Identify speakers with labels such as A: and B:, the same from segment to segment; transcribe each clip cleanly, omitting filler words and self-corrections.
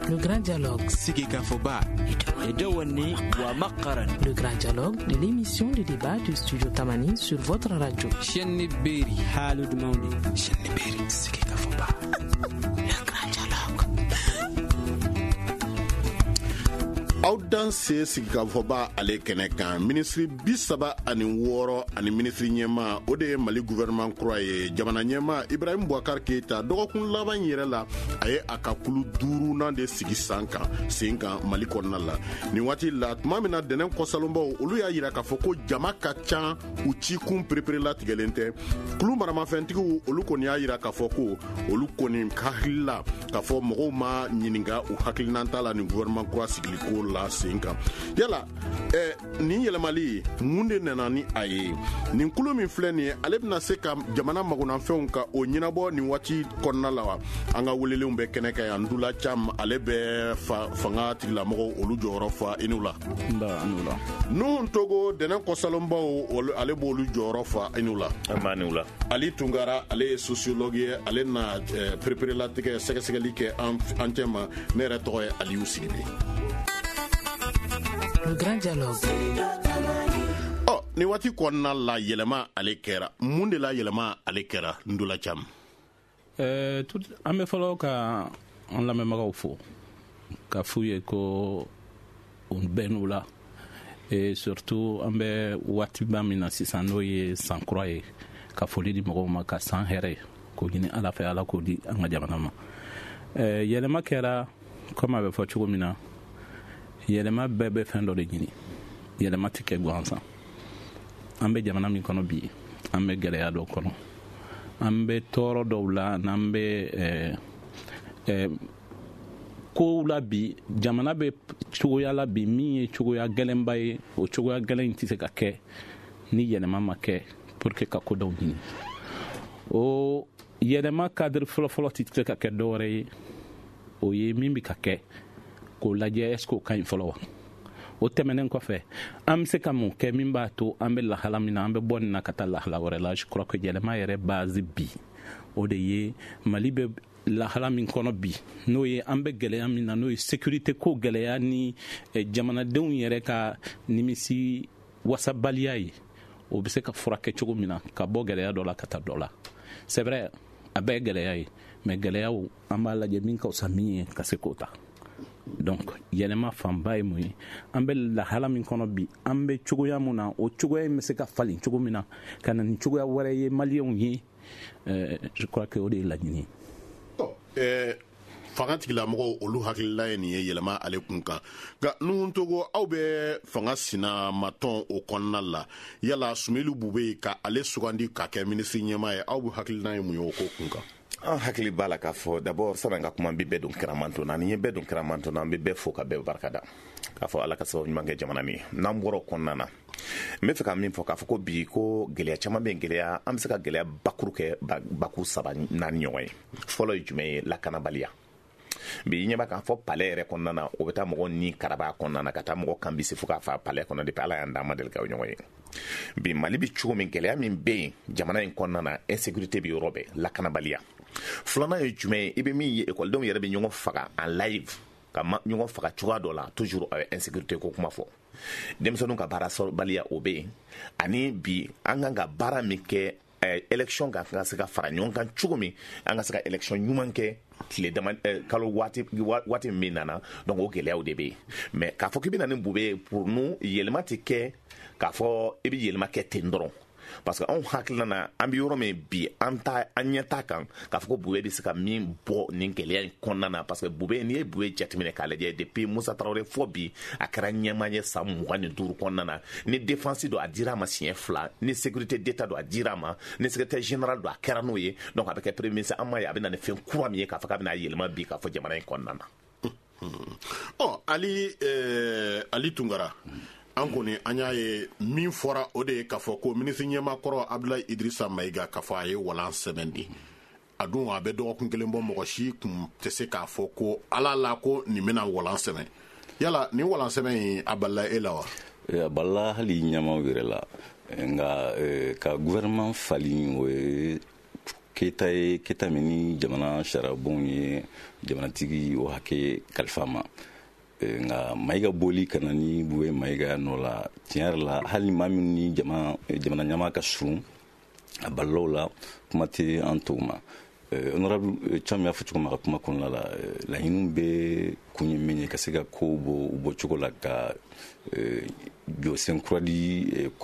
A: Le grand dialogue.
B: Sigika Foba.
C: Edewani wa Makaran.
A: Le grand dialogue de l'émission de débat du studio Tamani sur votre radio.
B: Chenni Beri.
C: Halud Mauni.
B: Chenni Beri. Sigika Foba.
A: Le grand dialogue.
D: Audan se sigika foba ale kɛnɛ kan ministre 36 ani ministre ɲɛma o de ye Mali gouvernement kura ye jamana ɲɛma Ibrahim Boubacar Keita dɔgɔkun laban yɛrɛ la a ye a ka kulu 5nan de sigi sen kan Mali kɔnɔna la ni waati la tuma min na dɛnɛn kɔsalonbaw olu y'a yira k'a fɔ ko jama ka ca u cikun perepere latigɛlen tɛ kulu maramafɛntigiw olu kɔni y'a yira k'a fɔ ko olu kɔni hakilila k'a fɔ mɔgɔw ma ɲininka u hakilinanta la ni gouvernement kura sigili ko la sen kan yala nin yɛlɛmali mun de nana ni a ye nin kulu min filɛ nin ye ale bɛna se ka jamana magonanfɛnw ka o ɲɛnabɔ nin waati kɔnɔna la wa an ka welelenw bɛ kɛnɛ kan yan Ndula Cham ale bɛ fanga tigilamɔgɔw olu jɔyɔrɔ fa i n'u la Nuhun Togo dɛnɛn kɔsalonbaw ale b'olu jɔyɔrɔ fa i n'u la Ali Tunkara ale ye sociologue ye ale na pereperelatigɛ sɛgɛsɛgɛli kɛ an cɛma ne yɛrɛ tɔgɔ ye Aliyu Sidibe.
A: Le grand dialogue.
D: Ni waati kɔnɔna la yɛlɛma ale kɛra mun de la yɛlɛma ale kɛra Ndula Cham
E: an bɛ fɔlɔ ka an lamɛnbagaw fo ka f'u ye ko u bɛn n'u la surtout an bɛ waatiba min na sisan n'o ye san kura ye ka foli di mɔgɔw ma ka san hɛrɛ k'o ɲini Ala fɛ Ala k'o di an ka jamana ma yɛlɛma kɛra comme a bɛ fɔ cogo min na yɛlɛma bɛɛ bɛ fɛn dɔ de ɲini yɛlɛma tɛ kɛ gansan an bɛ jamana min kɔnɔ bi an bɛ gɛlɛya dɔ kɔnɔ an bɛ tɔɔrɔ dɔw la n'an bɛ kow la bi jamana bɛ cogoya la bi min ye cogoya gɛlɛnba ye o cogoya gɛlɛn in tɛ se ka kɛ ni yɛlɛma ma kɛ pour que ka ko dɔw ɲini o yɛlɛma cadre fɔlɔfɔlɔ tɛ se ka kɛ dɔwɛrɛ ye o ye min bɛ ka kɛ k'o lajɛ est-ce que o ka ɲi fɔlɔ wa o tɛmɛnen kɔfɛ an bɛ se ka mun kɛ min b'a to an bɛ lahala min na an bɛ bɔ nin na ka taa lahala wɛrɛ la je crois que yɛlɛma yɛrɛ base bi o de ye Mali bɛ lahala min kɔnɔ bi n'o ye an bɛ gɛlɛya min na n'o ye sécurité ko gɛlɛya ni jamanadenw yɛrɛ ka nimisi wasabaliya ye o bɛ se ka furakɛ cogo min na ka bɔ gɛlɛya dɔ la ka taa dɔ la c'est vrai a bɛɛ ye gɛlɛya ye mais gɛlɛyaw an b'a lajɛ min ka fisa min ye ka se k'o ta donc yɛlɛma fanba ye mun ye an bɛ lahala min kɔnɔ bi an bɛ cogoya mun na o cogoya in bɛ se ka falen cogo min na ka na ni cogoya wɛrɛ ye maliyɛnw ye je crois que o de ye laɲini ye
D: fanga tigilamɔgɔw olu hakilila ye nin ye yɛlɛma ale kun kan nka Nuhun Togo aw bɛ fanga sina matɔn o kɔnɔna la yala Sumelu Bube ka ale sugandi ka kɛ ministre ɲɛma ye aw bɛ hakilina ye mun ye o ko kun kan
F: an hakili b'a la k'a fɔ d'abord saban ka kuma n bɛ bɛɛ don kiramanto na ni ye bɛɛ don kiramanto na an bɛ bɛɛ fo ka bɛɛ barikada k'a fɔ Ala ka sababu ɲuman kɛ jamana min n'an bɔra o kɔnɔna na n bɛ fɛ ka min fɔ k'a fɔ ko bi ko gɛlɛya caman bɛ gɛlɛya an bɛ se ka gɛlɛya bakuru kɛ baku 3 4 ɲɔgɔn ye fɔlɔ ye jumɛn ye lakanabaliya bi ɲɛ b'a k'a fɔ palais yɛrɛ kɔnɔna na o bɛ taa mɔgɔ ni karaba kɔnɔna na ka taa mɔgɔ kan bisi fo k'a fa palais kɔnɔ depuis Ala y'an d'an ma deli ka o ɲɔgɔn ye bi Mali bi cogo min gɛlɛya min bɛ yen jamana in kɔnɔna na insécurité bi yɔrɔ bɛɛ lakanabaliya filanan ye jumɛn ye i bɛ min ye écoledenw yɛrɛ bɛ ɲɔgɔn faga en live ka ɲɔgɔn faga cogoya dɔ la toujours insécurité ko kuma fɔ denmisɛnninw ka baara sɔrɔbaliya o bɛ yen ani bi an kan ka baara min kɛ élection ka se ka fara ɲɔgɔn kan cogo min an ka se ka élection ɲuman kɛ tile dama kalo waati min nana donc o gɛlɛyaw de bɛ yen mais k'a fɔ k'i bɛ na ni Bube ye pour nous yɛlɛma tɛ kɛ k'a fɔ i bɛ yɛlɛma kɛ ten dɔrɔn parce que anw hakilina na an bɛ yɔrɔ min bi an ɲɛ t'a kan k'a fɔ ko Bube bɛ se ka min bɔ nin gɛlɛya in kɔnɔna na parce que Bube n'i ye Bube jateminɛ k'a lajɛ depuis Musa Tarawele fɔ bi a kɛra ɲɛmaa san 25 kɔnɔna na ni défense don a dira a ma siɲɛ 2 ni sécurité d'état don a dira a ma ni secrétaire général don a kɛra n'o ye donc a bɛ kɛ premier ministre an ma ye a bɛ na ni fɛn kura min ye k'a fɔ k'a bɛ na yɛlɛma bi k'a fɔ jamana in kɔnɔna na.
D: Ali Tunkara an kɔni an y'a ye min fɔra o de ye k'a fɔ ko ministre ɲɛmakɔrɔ Abdoulaye Idrissa Maïga k'a fɔ a ye walan sɛbɛn di a dun a bɛ dɔgɔkun kelen bɔ mɔgɔ si kun tɛ se k'a fɔ ko Ala la ko nin bɛna walan sɛbɛn yala nin walan sɛbɛn in a balila e la wa
G: a balila hali ɲɛmaw yɛrɛ la nka ka gouvernement falen o ye keta min ni jamana sarabon ye jamanatigi o hakɛ kalifa ma nga Mayiga boli kana ni buwe Mayiga no la tiɲɛ la hali maa min ni jamana ɲama ka surun a balaw la kuma tɛ an tɔw ma honorable Cham y'a fɔ cogo min ka kuma kɔnɔna la laɲiniw bɛ kun ye min ye ka se ka kow bɔ cogo la ka jɔsen kura di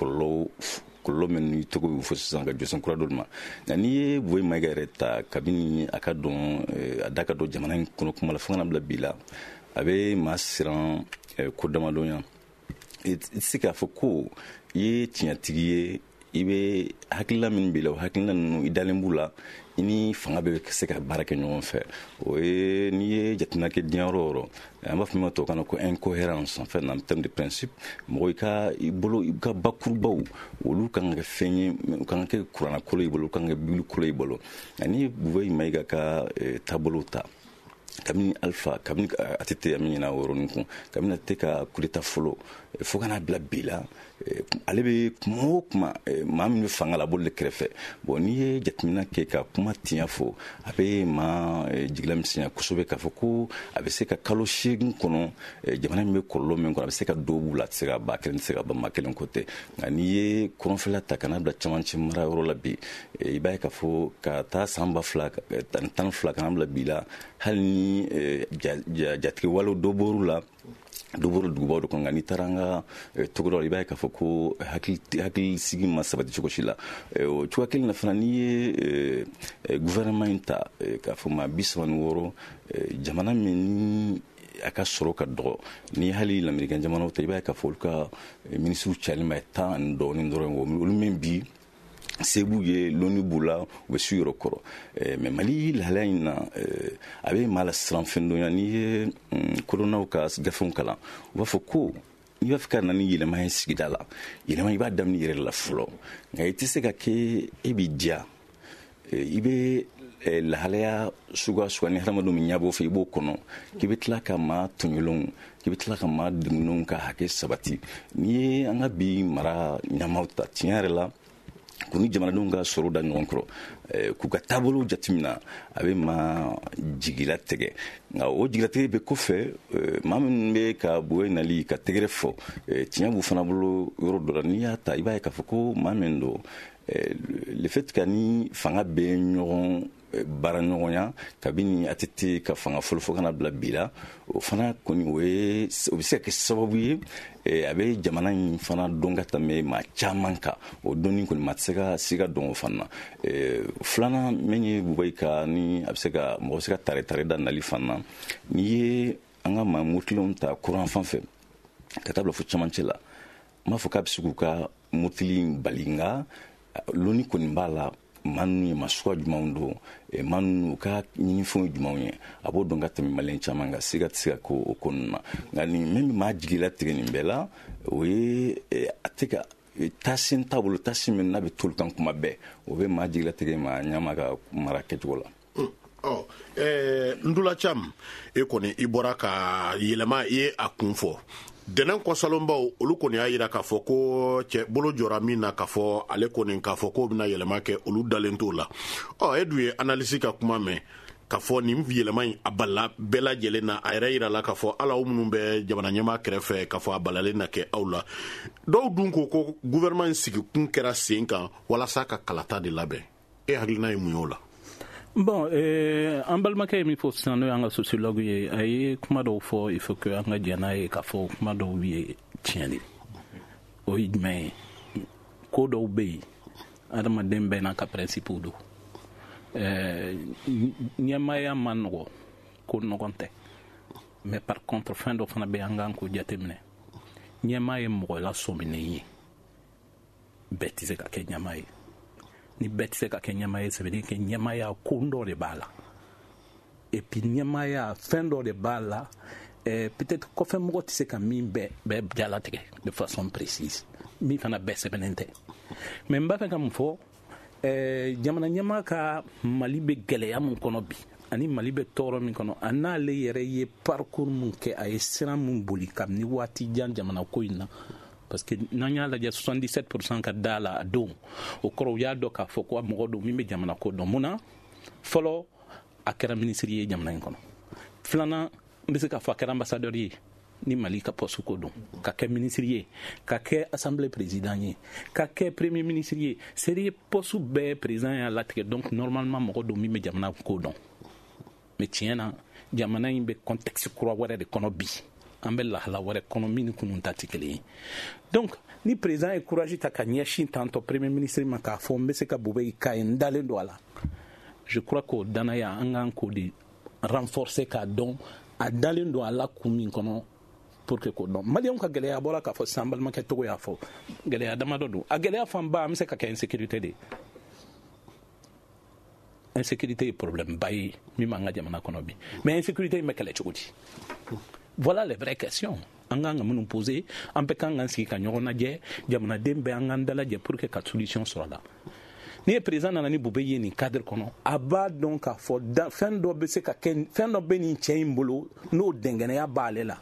G: kɔlɔlɔ min ni togo bɛ fɔ sisan ka jɔsen kura dɔ ma nka n'i ye buwe Mayiga yɛrɛ ta kabini a ka dɔn a da ka dɔn jamana in kɔnɔ kuma la fo kana bila bi la a bɛ maa siran ko damadɔnya i tɛ se k'a fɔ ko i ye tiɲɛtigi ye i bɛ hakilina min b'i la o hakilina ninnu i dalen b'u la i ni fanga bɛ se ka baara kɛ ɲɔgɔn fɛ o ye n'i ye jateminɛ kɛ diɲɛ yɔrɔ o yɔrɔ an b'a fɔ min ma tubabukan na ko incohérence en fait en termes de principe mɔgɔ i ka bakurubaw olu kan ka kɛ fɛn ye u kan ka kɛ kuranna kolo i bolo u kan ka kɛ bibili kolo i bolo nka n'i ye Buwe Mayiga ka taabolo ta kabini Alpha kabini ATT a min ɲinɛ o yɔrɔnin kun kabini ATT ka coup d'état fɔlɔ fo kana bila bi la ale bɛ kuma o kuma maa min bɛ fanga la a b'olu de kɛrɛfɛ bon n'i ye jateminɛ kɛ ka kuma tiɲɛ fɔ a bɛ maa jigila misɛnya kosɛbɛ k'a fɔ ko a bɛ se ka kalo 8 kɔnɔ jamana min bɛ kɔlɔlɔ min kɔnɔ a bɛ se ka dɔw b'u la a tɛ se ka ba kelen tɛ se ka ba maa kelen ko tɛ nka n'i ye kɔrɔnfɛla ta kana bila camancɛ mara yɔrɔ la bi i b'a ye k'a fɔ ka taa san 2012 kana bila bi la hali ni jatigi walew dɔ bɔr'u la dɔ bɔra dugubaw de kɔnɔ nka n'i taara an ka togodaw la i b'a ye k'a fɔ ko hakili sigi ma sabati cogo si la o cogoya kelen na fana n'i ye gouvernement in ta k'a fɔ maa 36 jamana min ni a ka sɔrɔ ka dɔgɔ ni hali lamɛrikɛn jamanaw ta i b'a ye k'a fɔ olu ka ministres cayalen bɛ 10 ani dɔɔnin dɔrɔn olu min bi sebu ye loni b'u la u bɛ su yɔrɔ kɔrɔ mais Mali lahalaya in na a bɛ maa la siran fɛn dɔ n'i ye kodɔnnaw ka gafenw kalan u b'a fɔ ko n'i b'a fɛ ka na ni yɛlɛma ye sigida la yɛlɛma i b'a daminɛ i yɛrɛ la fɔlɔ nka i tɛ se ka kɛ e b'i diya i bɛ lahalaya suga ni hadamadenw min ɲabɔ fɛ i b'o kɔnɔ k'i bɛ tila ka maa tɔɲɔlenw k'i bɛ tila ka maa degunenw ka hakɛ sabati n'i ye an ka bi mara ɲamaw ta tiɲɛ yɛrɛ la ko ni jamanadenw ka sɔrɔ da ɲɔgɔn kɔrɔ k'u ka taabolo jateminɛ a bɛ maa jigila tigɛ nka o jigilatigɛ bɛ kɔfɛ maa minnu bɛ ka Buwe nali ka tɛgɛrɛ fɔ tiɲɛ b'u fana bolo yɔrɔ dɔ la n'i y'a ta i b'a ye k'a fɔ ko maa min don le fait que ni fanga bɛ ɲɔgɔn baara ɲɔgɔnya kabini ATT ka fanga fɔlɔ fo kana bila bi la o fana kɔni o bɛ se ka kɛ sababu ye a bɛ jamana in fana dɔn ka tɛmɛ maa caman kan o dɔnni kɔni maa tɛ se ka siga dɔn o fana na filanan min ye Buwe ka ni a bɛ se ka mɔgɔ bɛ se ka tare da nali fana n'i ye an ka maa murutilenw ta kuran fan fɛ ka taa bila fo camancɛ la n b'a fɔ k'a bɛ se k'u ka murutili bali nka loni kɔni b'a la maa ninnu ye masuwa jumɛnw don maa ninnu u ka ɲinifɛnw jumɛnw ye a b'o dɔn ka tɛmɛ maliyɛn caman kan siga tɛ se ka k'o ko ninnu na nka nin min bɛ maa jigila tigɛ nin bɛɛ la o ye a tɛ ka taasi taabolo taasi min n'a bɛ t'olu kan kuma bɛɛ o bɛ maa jigila tigɛ maa ɲama ka mara kɛcogo la.
D: Ndula Cham e kɔni i bɔra ka yɛlɛma i ye a kun fɔ dɛnɛn kɔsɔlonbaw olu kɔni y'a yira k'a fɔ ko cɛ bolo jɔra min na k'a fɔ ale kɔni k'a fɔ k'o bɛna yɛlɛma kɛ olu dalen t'o la e dun ye analyse ka kuma mɛn k'a fɔ nin yɛlɛma in a balala bɛɛ lajɛlen na a yɛrɛ yira la k'a fɔ ala minnu bɛ jamana ɲɛmaa kɛrɛfɛ k'a fɔ a balalen na kɛ aw la dɔw dun ko gouvernement in sigikun kɛra sen kan walasa ka kalata de labɛn e hakilina ye mun y'o la.
E: Bon, an balimakɛ ye min fɔ sisan n'o y'an ka sociologue ye a ye kuma dɔw fɔ il faut que an ka diɲɛ n'a ye k'a fɔ kuma dɔw ye tiɲɛ de o ye jumɛn ye ko dɔw bɛ yen adamaden bɛɛ n'a ka principe don ɲɛmaaya ma nɔgɔ ko nɔgɔn tɛ mais par contre fɛn dɔ fana bɛ yen an kan k'o jateminɛ ɲɛmaa ye mɔgɔ lasɔminen ye bɛɛ tɛ se ka kɛ ɲɛmaa ye ni bɛɛ tɛ se ka kɛ ɲɛmaa ye ça veut dire que ɲɛmaaya ko dɔ de b'a la et puis ɲɛmaaya fɛn dɔ de b'a la peut-être kɔfɛ mɔgɔ tɛ se ka min bɛɛ jalatigɛ de façon précise min fana bɛɛ sɛbɛnnen tɛ mais n b'a fɛ ka mun fɔ jamana ɲɛmaa ka Mali bɛ gɛlɛya min kɔnɔ bi ani Mali bɛ tɔɔrɔ min kɔnɔ a n'ale yɛrɛ ye parcours min kɛ a ye siran min boli kabini waati jan jamana ko in na parce que n'an y'a lajɛ 77% ka da la a don o kɔrɔ u y'a dɔn k'a fɔ ko a mɔgɔ don min bɛ jamana ko dɔn mun na fɔlɔ a kɛra minisiri ye jamana in kɔnɔ filanan n bɛ se k'a fɔ a kɛra ambassadeur ye ni Mali ka poste ko don ka kɛ minisiri ye ka kɛ assemblée président ye ka kɛ premier ministre ye c'est poste bɛɛ président y'a latigɛ donc normalement mɔgɔ don min bɛ jamana ko dɔn mais tiɲɛ na jamana in bɛ contexte kura wɛrɛ de kɔnɔ bi an bɛ lahala wɛrɛ kɔnɔ min ni kunun ta tɛ kelen ye donc ni président ye courage ta ka ɲɛsin tantɔ premier ministre ma k'a fɔ n bɛ se ka Bubey k'a ye n dalen don a la je crois qu'o danaya an k'an k'o de renforcer k'a dɔn a dalen don a la kun min kɔnɔ pour que ko dɔn maliyɛnw ka gɛlɛya bɔra k'a fɔ sisan balimakɛ togo y'a fɔ gɛlɛya damadɔ don a gɛlɛya fanba an bɛ se ka kɛ insécurité de insécurité ye problème ba ye min b'an ka jamana kɔnɔ bi mais insécurité in bɛ kɛlɛ cogo di voilà les vraies questions an k'an ka minnu poser an bɛɛ kan k'an sigi ka ɲɔgɔn lajɛ jamanaden bɛɛ an k'an dalajɛ pour que ka solution sɔrɔ a la ni ye président nana ni Bubey ye nin cadre kɔnɔ a b'a dɔn k'a fɔ fɛn dɔ bɛ se ka kɛ fɛn dɔ bɛ nin cɛ in bolo n'o dɛngɛnɛya b'ale la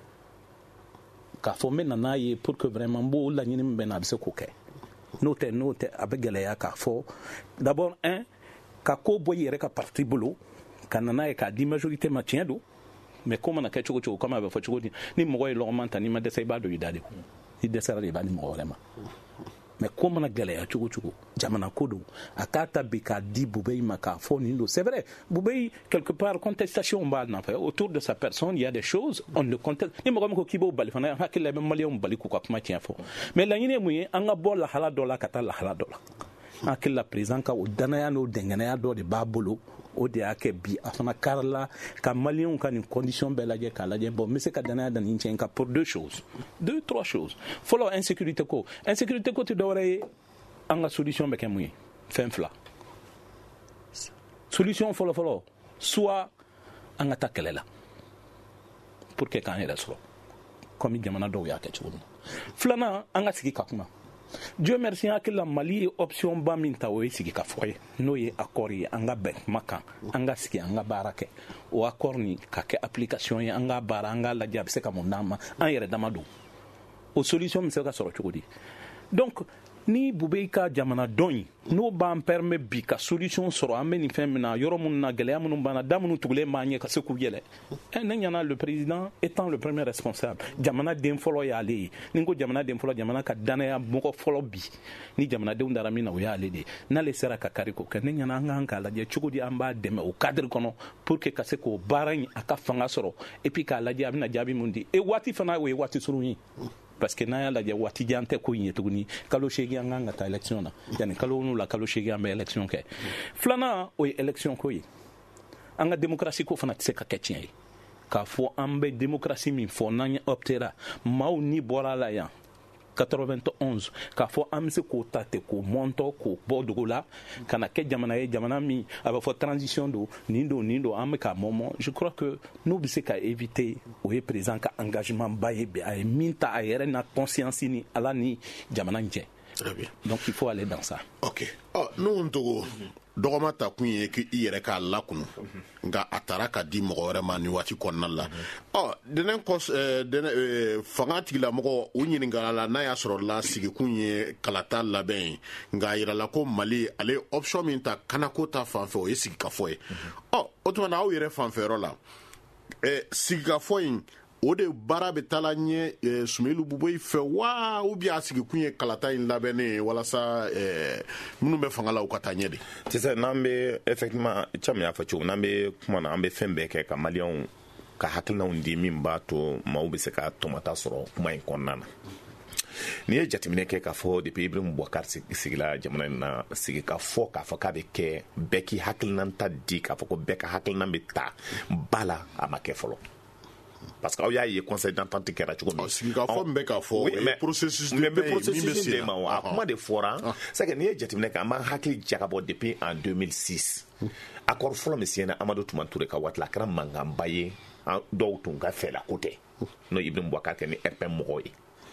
E: k'a fɔ n bɛ nan'a ye pour que vraiment n b'o laɲini min bɛ na a bɛ se k'o kɛ n'o tɛ a bɛ gɛlɛya k'a fɔ d'abord ka ko bɔ i yɛrɛ ka parti bolo ka nan'a ye k'a di majorité ma tiɲɛ don mais ko mana kɛ cogo cogo comme a bɛ fɔ cogo di ni mɔgɔ ye lɔgɔman ta n'i ma dɛsɛ i b'a don i da de kun i dɛsɛra de i b'a di mɔgɔ wɛrɛ ma mais ko mana gɛlɛya cogo cogo jamana ko don a k'a ta bi k'a di Bubey ma k'a fɔ nin don c'est vrai Bubey quelque part contestation b'a nɔfɛ autour de sa personne il y a des choses on le conteste ni mɔgɔ min ko k'i b'o bali fana hakili la i bɛ maliyɛnw bali k'u ka kuma tiɲɛ fɔ mais laɲini ye mun ye an ka bɔ lahala dɔ la ka taa lahala dɔ la hakili la président ka o danaya n'o dɛngɛnɛya dɔ de b'a bolo o de y'a kɛ bi a fana karila ka maliyɛnw ka nin condition bɛɛ lajɛ k'a lajɛ bon n bɛ se ka danaya da nin cɛ in kan pour deux trois choses fɔlɔ insécurité ko tɛ dɔwɛrɛ ye an ka solution bɛ kɛ mun ye fɛn fila solution fɔlɔ soit an ka taa kɛlɛ la pour que k'an yɛrɛ sɔrɔ comme jamana dɔw y'a kɛ cogo min na filanan an ka sigi ka kuma Dieu merci hakili la Mali ye option ba min ta o ye sigi ka fɔ ye n'o ye accord ye an ka bɛn kuma kan an ka sigi an ka baara kɛ o accord ni ka kɛ application ye an ka baara an ka lajɛ a bɛ se ka mun d'an ma an yɛrɛ dama don o solution bɛ se ka sɔrɔ cogo di donc ni Bubey ka jamana dɔn in n'o b'an permet bi ka solution sɔrɔ an bɛ nin fɛn min na yɔrɔ minnu na gɛlɛya minnu b'an na da minnu tugulen b'an ɲɛ ka se k'u yɛlɛ ne ɲɛna le président étant le premier responsable jamana den fɔlɔ y'ale ye ni n ko jamana den fɔlɔ jamana ka danaya mɔgɔ fɔlɔ bi ni jamanadenw dara min na o y'ale de ye n'ale sera ka kari k'o kɛ ne ɲɛna an k'an k'a lajɛ cogo di an b'a dɛmɛ o cadre kɔnɔ pour que ka se k'o baara in a ka fanga sɔrɔ et puis k'a lajɛ a bɛna jaabi mun di et waati fana o ye waati surun ye parce que n'an y'a lajɛ waati jan tɛ ko in ye tuguni kalo 8 an kan ka taa élection na yanni kalo 7 kalo 8 an bɛ élection kɛ filanan o ye élection ko ye an ka démocratie ko fana tɛ se ka kɛ tiɲɛ ye k'a fɔ an bɛ démocratie min fɔ n'an optera maaw ni bɔra la yan 91 k'a fɔ an bɛ se k'o ta ten k'o mɔntɔ k'o bɔ dogo la ka na kɛ jamana ye jamana min a bɛ fɔ transition don nin don an bɛ k'a mɔmɔ je crois que n'o bɛ se ka éviter o ye président ka engagement ba ye bi a ye min ta a yɛrɛ na conscience ni ala ni jamana in cɛ donc il faut aller dans ça
D: ok n'o togo dɔgɔma ta kun ye k'i yɛrɛ k'a lakunu nka a taara ka di mɔgɔ wɛrɛ ma ni waati kɔnɔna la fanga tigilamɔgɔ u ɲininkala la n'a y'a sɔrɔ la sigikun ye kalata labɛn ye nka a yirala ko Mali ale option min ta kanako ta fanfɛ o ye sigikafɔ ye o tuma na aw yɛrɛ fanfɛyɔrɔ la sigikafɔ in o de baara bɛ taala ɲɛ Sumailu Bubey fɛ wa ou bien a sigikun ye kalata in labɛnnen walasa minnu bɛ fanga la u ka taa ɲɛ de
F: sisan n'an bɛ effectivement caman y'a fɔ cogo n'an bɛ kuma na an bɛ fɛn bɛɛ kɛ ka maliyɛnw ka hakilinaw di min b'a to maaw bɛ se ka tɔmɔta sɔrɔ kuma in kɔnɔna na n'i ye jateminɛ kɛ k'a fɔ depuis Ibrahim Boubacar sigila jamana in na sigi ka fɔ k'a fɔ k'a bɛ kɛ bɛɛ k'i hakilina ta di k'a fɔ ko bɛɛ ka hakilina bɛ ta ba la a ma kɛ fɔlɔ parce que aw y'a ye conseil d'entente kɛra cogo min
D: sigikafɔ min bɛ k'a fɔ processus de
F: bɛ ma a kuma de fɔra c'est que n'i ye jateminɛ kɛ an b'an hakili jagabɔ depuis en 2006 accord fɔlɔ min signɛna Amadou Toumani Touré ka waati la a kɛra mankanba ye dɔw tun ka fɛla ko tɛ n'o Ibrahim Boubacar kɛ ni RPM mɔgɔw ye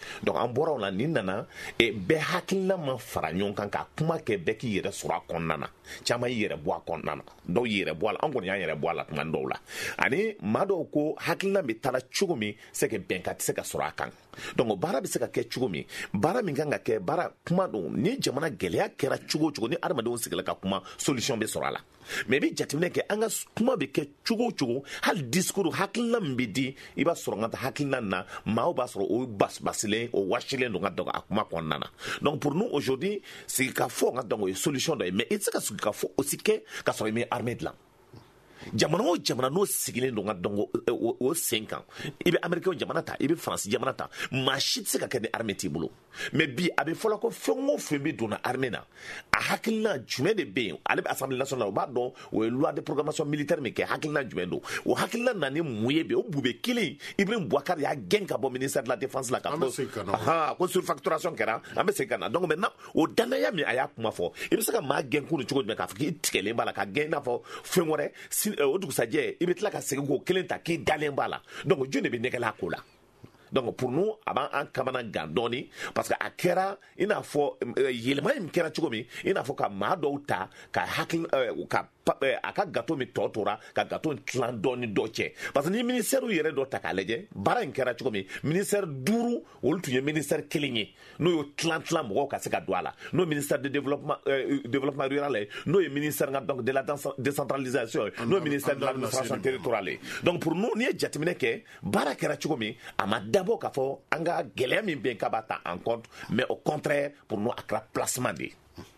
F: donc an bɔra o la nin nana bɛɛ hakilina ma fara ɲɔgɔn kan ka kuma kɛ bɛɛ k'i yɛrɛ sɔrɔ a kɔnɔna na caman y'i yɛrɛ bɔ a kɔnɔna na dɔw y'i yɛrɛ bɔ a la an kɔni y'an yɛrɛ bɔ a la tuma dɔw la ani maa dɔw ko hakilina bɛ taa cogo min se ka bɛnkan tɛ se ka sɔrɔ a kan donc baara bɛ se ka kɛ cogo min baara min kan ka kɛ baara kuma don ni jamana gɛlɛya kɛra cogo o cogo ni adamadenw sigila ka kuma solution bɛ sɔrɔ a la mais i bɛ jateminɛ kɛ an ka kuma bɛ kɛ cogo o cogo hali discours hakilina min bɛ di i b'a sɔrɔ n ka hakilina na maaw b'a sɔrɔ o basibasilen o wasilen don ka dɔgɔ a kuma kɔnɔna na donc pour nous aujourd'hui sigi ka fɔ n ka dɔn o ye solution dɔ ye mais i tɛ se ka sigi ka fɔ aussi kɛ ka sɔrɔ i mɛ armée dilan jamana o jamana n'o sigilen don ka dɔn o sen kan i bɛ américain jamana ta i bɛ faransi jamana ta maa si tɛ se ka kɛ ni armée t'i bolo mais bi a bɛ fɔla ko fɛn o fɛn bɛ donna armée na a hakilina jumɛn de bɛ yen ale bɛ assemblée nationale o b'a dɔn o ye loi de programmation militaire min kɛ hakilina jumɛn don o hakilina na ni mun ye bi o bube kelen Ibrahim Boubacar y'a gɛn ka bɔ ministère de la défense la ka fɔ ko surfacturation kɛra an bɛ segin ka na donc maintenant o danaya min a y'a kuma fɔ i bɛ se ka maa gɛn kun cogo jumɛn k'a fɔ k'i tigɛlen b'a la ka gɛn i n'a fɔ fɛn wɛrɛ o dugusajɛ i bɛ tila ka segin k'o kelen ta k'i dalen b'a la donc jɔn de bɛ nɛgɛ la ko la donc pour nous a b'an kamana gan dɔɔni parce que a kɛra i n'a fɔ yɛlɛma in kɛra cogo min i n'a fɔ ka maa dɔw ta ka hakili ka a ka gâteau min tɔ tora ka gâteau in tilan dɔɔni dɔ cɛ parce que ni ministère yɛrɛ dɔ ta k'a lajɛ baara in kɛra cogo min ministère 5 olu tun ye ministère 1 ye n'o y'o tilan mɔgɔw ka se ka don a la n'o ministère de développement rural ye n'o ye ministère donc de la décentralisation n'o ye ministère de l'administration territoriale ye donc pour nous n'i ye jateminɛ kɛ baara kɛra cogo min a ma dabɔ k'a fɔ an ka gɛlɛya min bɛ yen k'a b'a ta en compte mais au contraire pour nous a kɛra placement de ye.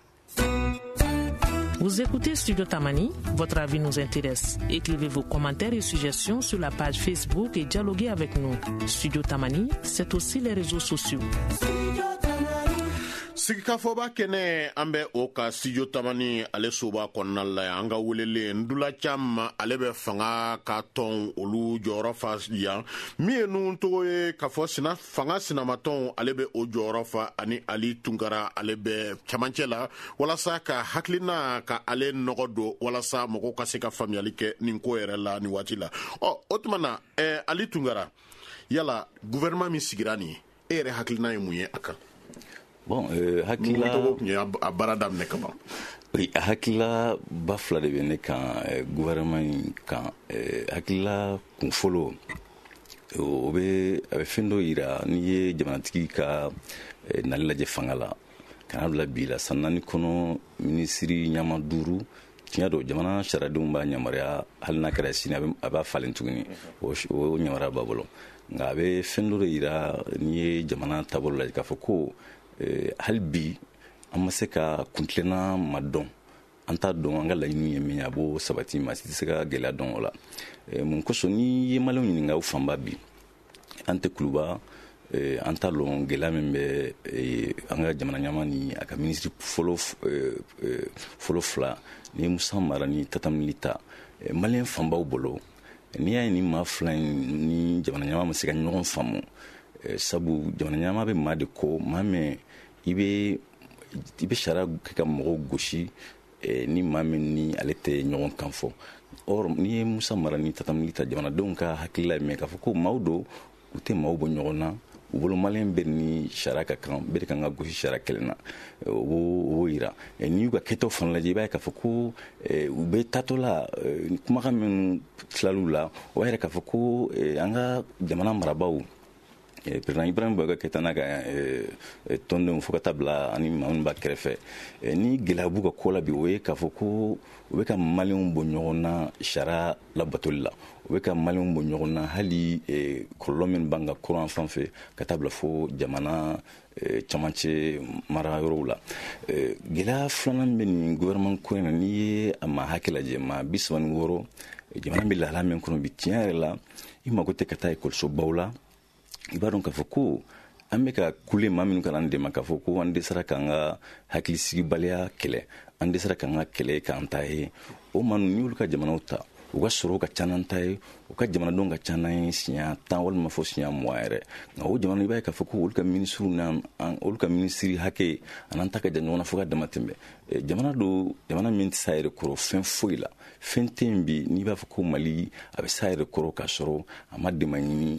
A: Vous écoutez Studio Tamani, votre avis nous intéresse. Écrivez vos commentaires et suggestions sur la page Facebook et dialoguez avec nous. Studio Tamani, c'est aussi les réseaux sociaux.
D: Sigikafoba kene ambe oka studio Tamani ale soba konna la anga welele ndula cham ale be fanga ka ton olu joro fa ya mienu to e ka fo sina fanga sina maton ale be o joro fa ani Ali Tunkara ale be chamanchela wala sa ka haklina ka ale nogodo wala sa moko ka se ka family ke ninko erela ni watila otmana Ali Tunkara yala gouvernement mi sigirani ere haklina e muye aka
G: bon hakila
D: barada ne kama
G: hakila ba fila de bɛ ne kan gouvernement kan hakila kun fɔlɔ o bɛ a bɛ fɛn dɔ yira n'i ye jamanatigi ka nali lajɛ fanga la kana bila bi la san 4 kɔnɔ minisiri ɲama 5 tiɲɛ don jamana sariyadenw b'a yamaruya hali n'a kɛra sini a b'a falen tuguni o yamaruya b'a bolo nka a bɛ fɛn dɔ de yira n'i ye jamana taabolo lajɛ k'a fɔ ko hali bi an ma se ka kuntilenna ma dɔn an t'a dɔn an ka laɲini ye min ye a b'o sabati maa si tɛ se ka gɛlɛya dɔn o la mun kosɔn n'i ye maliyɛnw ɲininka o fanba bi an tɛ kuluba an t'a dɔn gɛlɛya min bɛ an ka jamana ɲɛmaa ni a ka minisiri fɔlɔ 2 ni Musa Mara ni Tata Milita maliyɛn fanbaw bolo n'i y'a ye ni maa 2 ni jamana ɲɛmaa ma se ka ɲɔgɔn faamu sabu jamana ɲɛmaa bɛ maa de ko maa min i bɛ sariya kɛ ka mɔgɔw gosi ni maa min ni ale tɛ ɲɔgɔn kan fɔ or n'i ye Musa Mara ni Tata Milita jamanadenw ka hakilila ye mɛ k'a fɔ ko maaw don u tɛ maaw bɔ ɲɔgɔn na u bolo maliyɛn bɛɛ ni sariya ka kan bɛɛ de kan ka gosi sariya kelen na o b'o yira n'i y'u ka kɛtaw fana lajɛ i b'a ye k'a fɔ ko u bɛ taatɔ la kumakan minnu tilal'u la o b'a yira k'a fɔ ko an ka jamana marabaw président Ibrahim Boubacar Keïta n'a ka tɔndenw fo ka taa bila ani maa minnu b'a kɛrɛfɛ ni gɛlɛya b'u ka ko la bi o ye k'a fɔ ko u bɛ ka maliyɛnw bɔ ɲɔgɔn na sariya labatoli la u bɛ ka maliyɛnw bɔ ɲɔgɔn na hali kɔlɔlɔ min b'an ka kɔrɔn fan fɛ ka taa bila fo jamana camancɛ mara yɔrɔw la gɛlɛya filanan bɛ nin gouvernement ko in na n'i ye a ma hakɛ lajɛ maa 36 jamana bɛ lahala min kɔnɔ bi tiɲɛ yɛrɛ la i mago tɛ ka taa ekɔlisobaw la i b'a dɔn k'a fɔ ko an bɛ ka kule maa minnu kana an dɛmɛ k'a fɔ ko an dɛsɛra k'an ka hakilisigibaliya kɛlɛ an dɛsɛra k'an ka kɛlɛ k'an ta ye o maa ninnu n'olu ka jamanaw ta u ka sɔrɔ ka ca n'an ta ye u ka jamanadenw ka ca n'an ye siɲɛ 10 walima fo siɲɛ 20 yɛrɛ nka o jamana i b'a ye k'a fɔ ko olu ka minisiriw olu ka minisiri hakɛ an'an ta ka jan ɲɔgɔn na fo ka dama tɛmɛ jamana min tɛ s'a yɛrɛ kɔrɔ fɛn foyi la fɛn tɛ yen bi n'i b'a fɔ ko Mali a bɛ s'a yɛrɛ kɔrɔ k'a sɔrɔ a ma dɛmɛ ɲini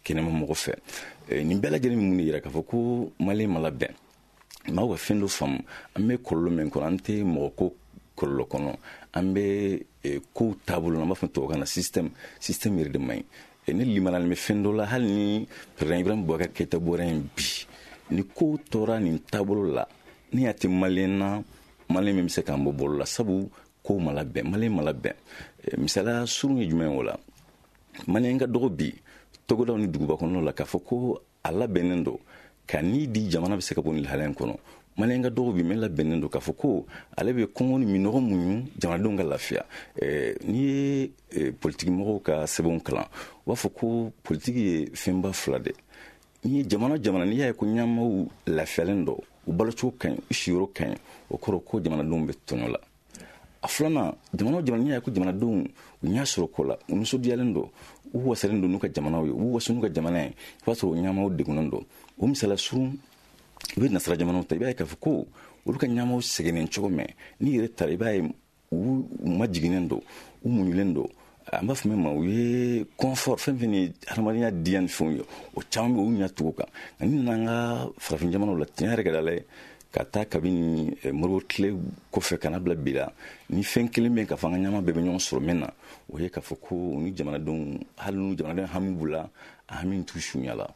G: kɛnɛma mɔgɔ fɛ nin bɛɛ lajɛlen mun de yira k'a fɔ ko maliyɛn ma labɛn maaw ka fɛn dɔ faamu an bɛ kɔlɔlɔ min kɔnɔ an tɛ mɔgɔ ko kɔlɔlɔ kɔnɔ an bɛ kow taabolo an b'a fɔ tubabukan na système yɛrɛ de man ɲi ne limanalen bɛ fɛn dɔ la hali ni président Ibrahim Boubacar Keïta bɔra yen bi ni kow tɔra nin taabolo la ne y'a tɛ maliyɛn na maliyɛn min bɛ se k'an bɔ bolo la sabu kow ma labɛn maliyɛn ma labɛn misaliya surun ye jumɛn o la maliyɛn ka dɔgɔ bi togodaw ni duguba kɔnɔnaw la k'a fɔ ko a labɛnnen don ka ni di jamana bɛ se ka bɔ nin lahalaya in kɔnɔ maliyɛn ka dɔgɔ bi min labɛnnen don k'a fɔ ko ale bɛ kɔngɔ ni minɔgɔ muɲu jamanadenw ka lafiya n'i ye politiki mɔgɔw ka sɛbɛnw kalan u b'a fɔ ko politiki ye fɛnba fila de n'i ye jamana n'i y'a ye ko ɲɛmaw lafiyalen dɔ u balocogo ka ɲi u siyɔrɔ ka ɲi o kɔrɔ ko jamanadenw bɛ tɔɲɔ la a filanan jamana n'i y'a ye ko jamanadenw u ɲɛ sɔrɔ ko la u nisɔndiyalen don u wasalen don n'u ka jamanaw ye u waso n'u ka jamana ye i b'a sɔrɔ ɲɛmaw degunnen don o misaliya surun i bɛ nasara jamanaw ta i b'a ye k'a fɔ ko olu ka ɲɛmaw sɛgɛnnen cogo mɛn n'i yɛrɛ taara i b'a ye u majiginnen don u muɲulen don an b'a fɔ min ma u ye confort fɛn fɛn ye hadamadenya diya ni fɛnw ye o caman bɛ u ɲɛ tugu kan nka ni nana an ka farafin jamanaw la tiɲɛ yɛrɛ ka da la ye ka taa kabini moribo tile kɔfɛ kana bila bi la ni fɛn kelen bɛ k'a fɔ an ka ɲɛma bɛɛ bɛ ɲɔgɔn sɔrɔ min na o ye k'a fɔ ko ni jamanadenw hali n'u jamanadenw hami b'u la a hami t'u sunya la.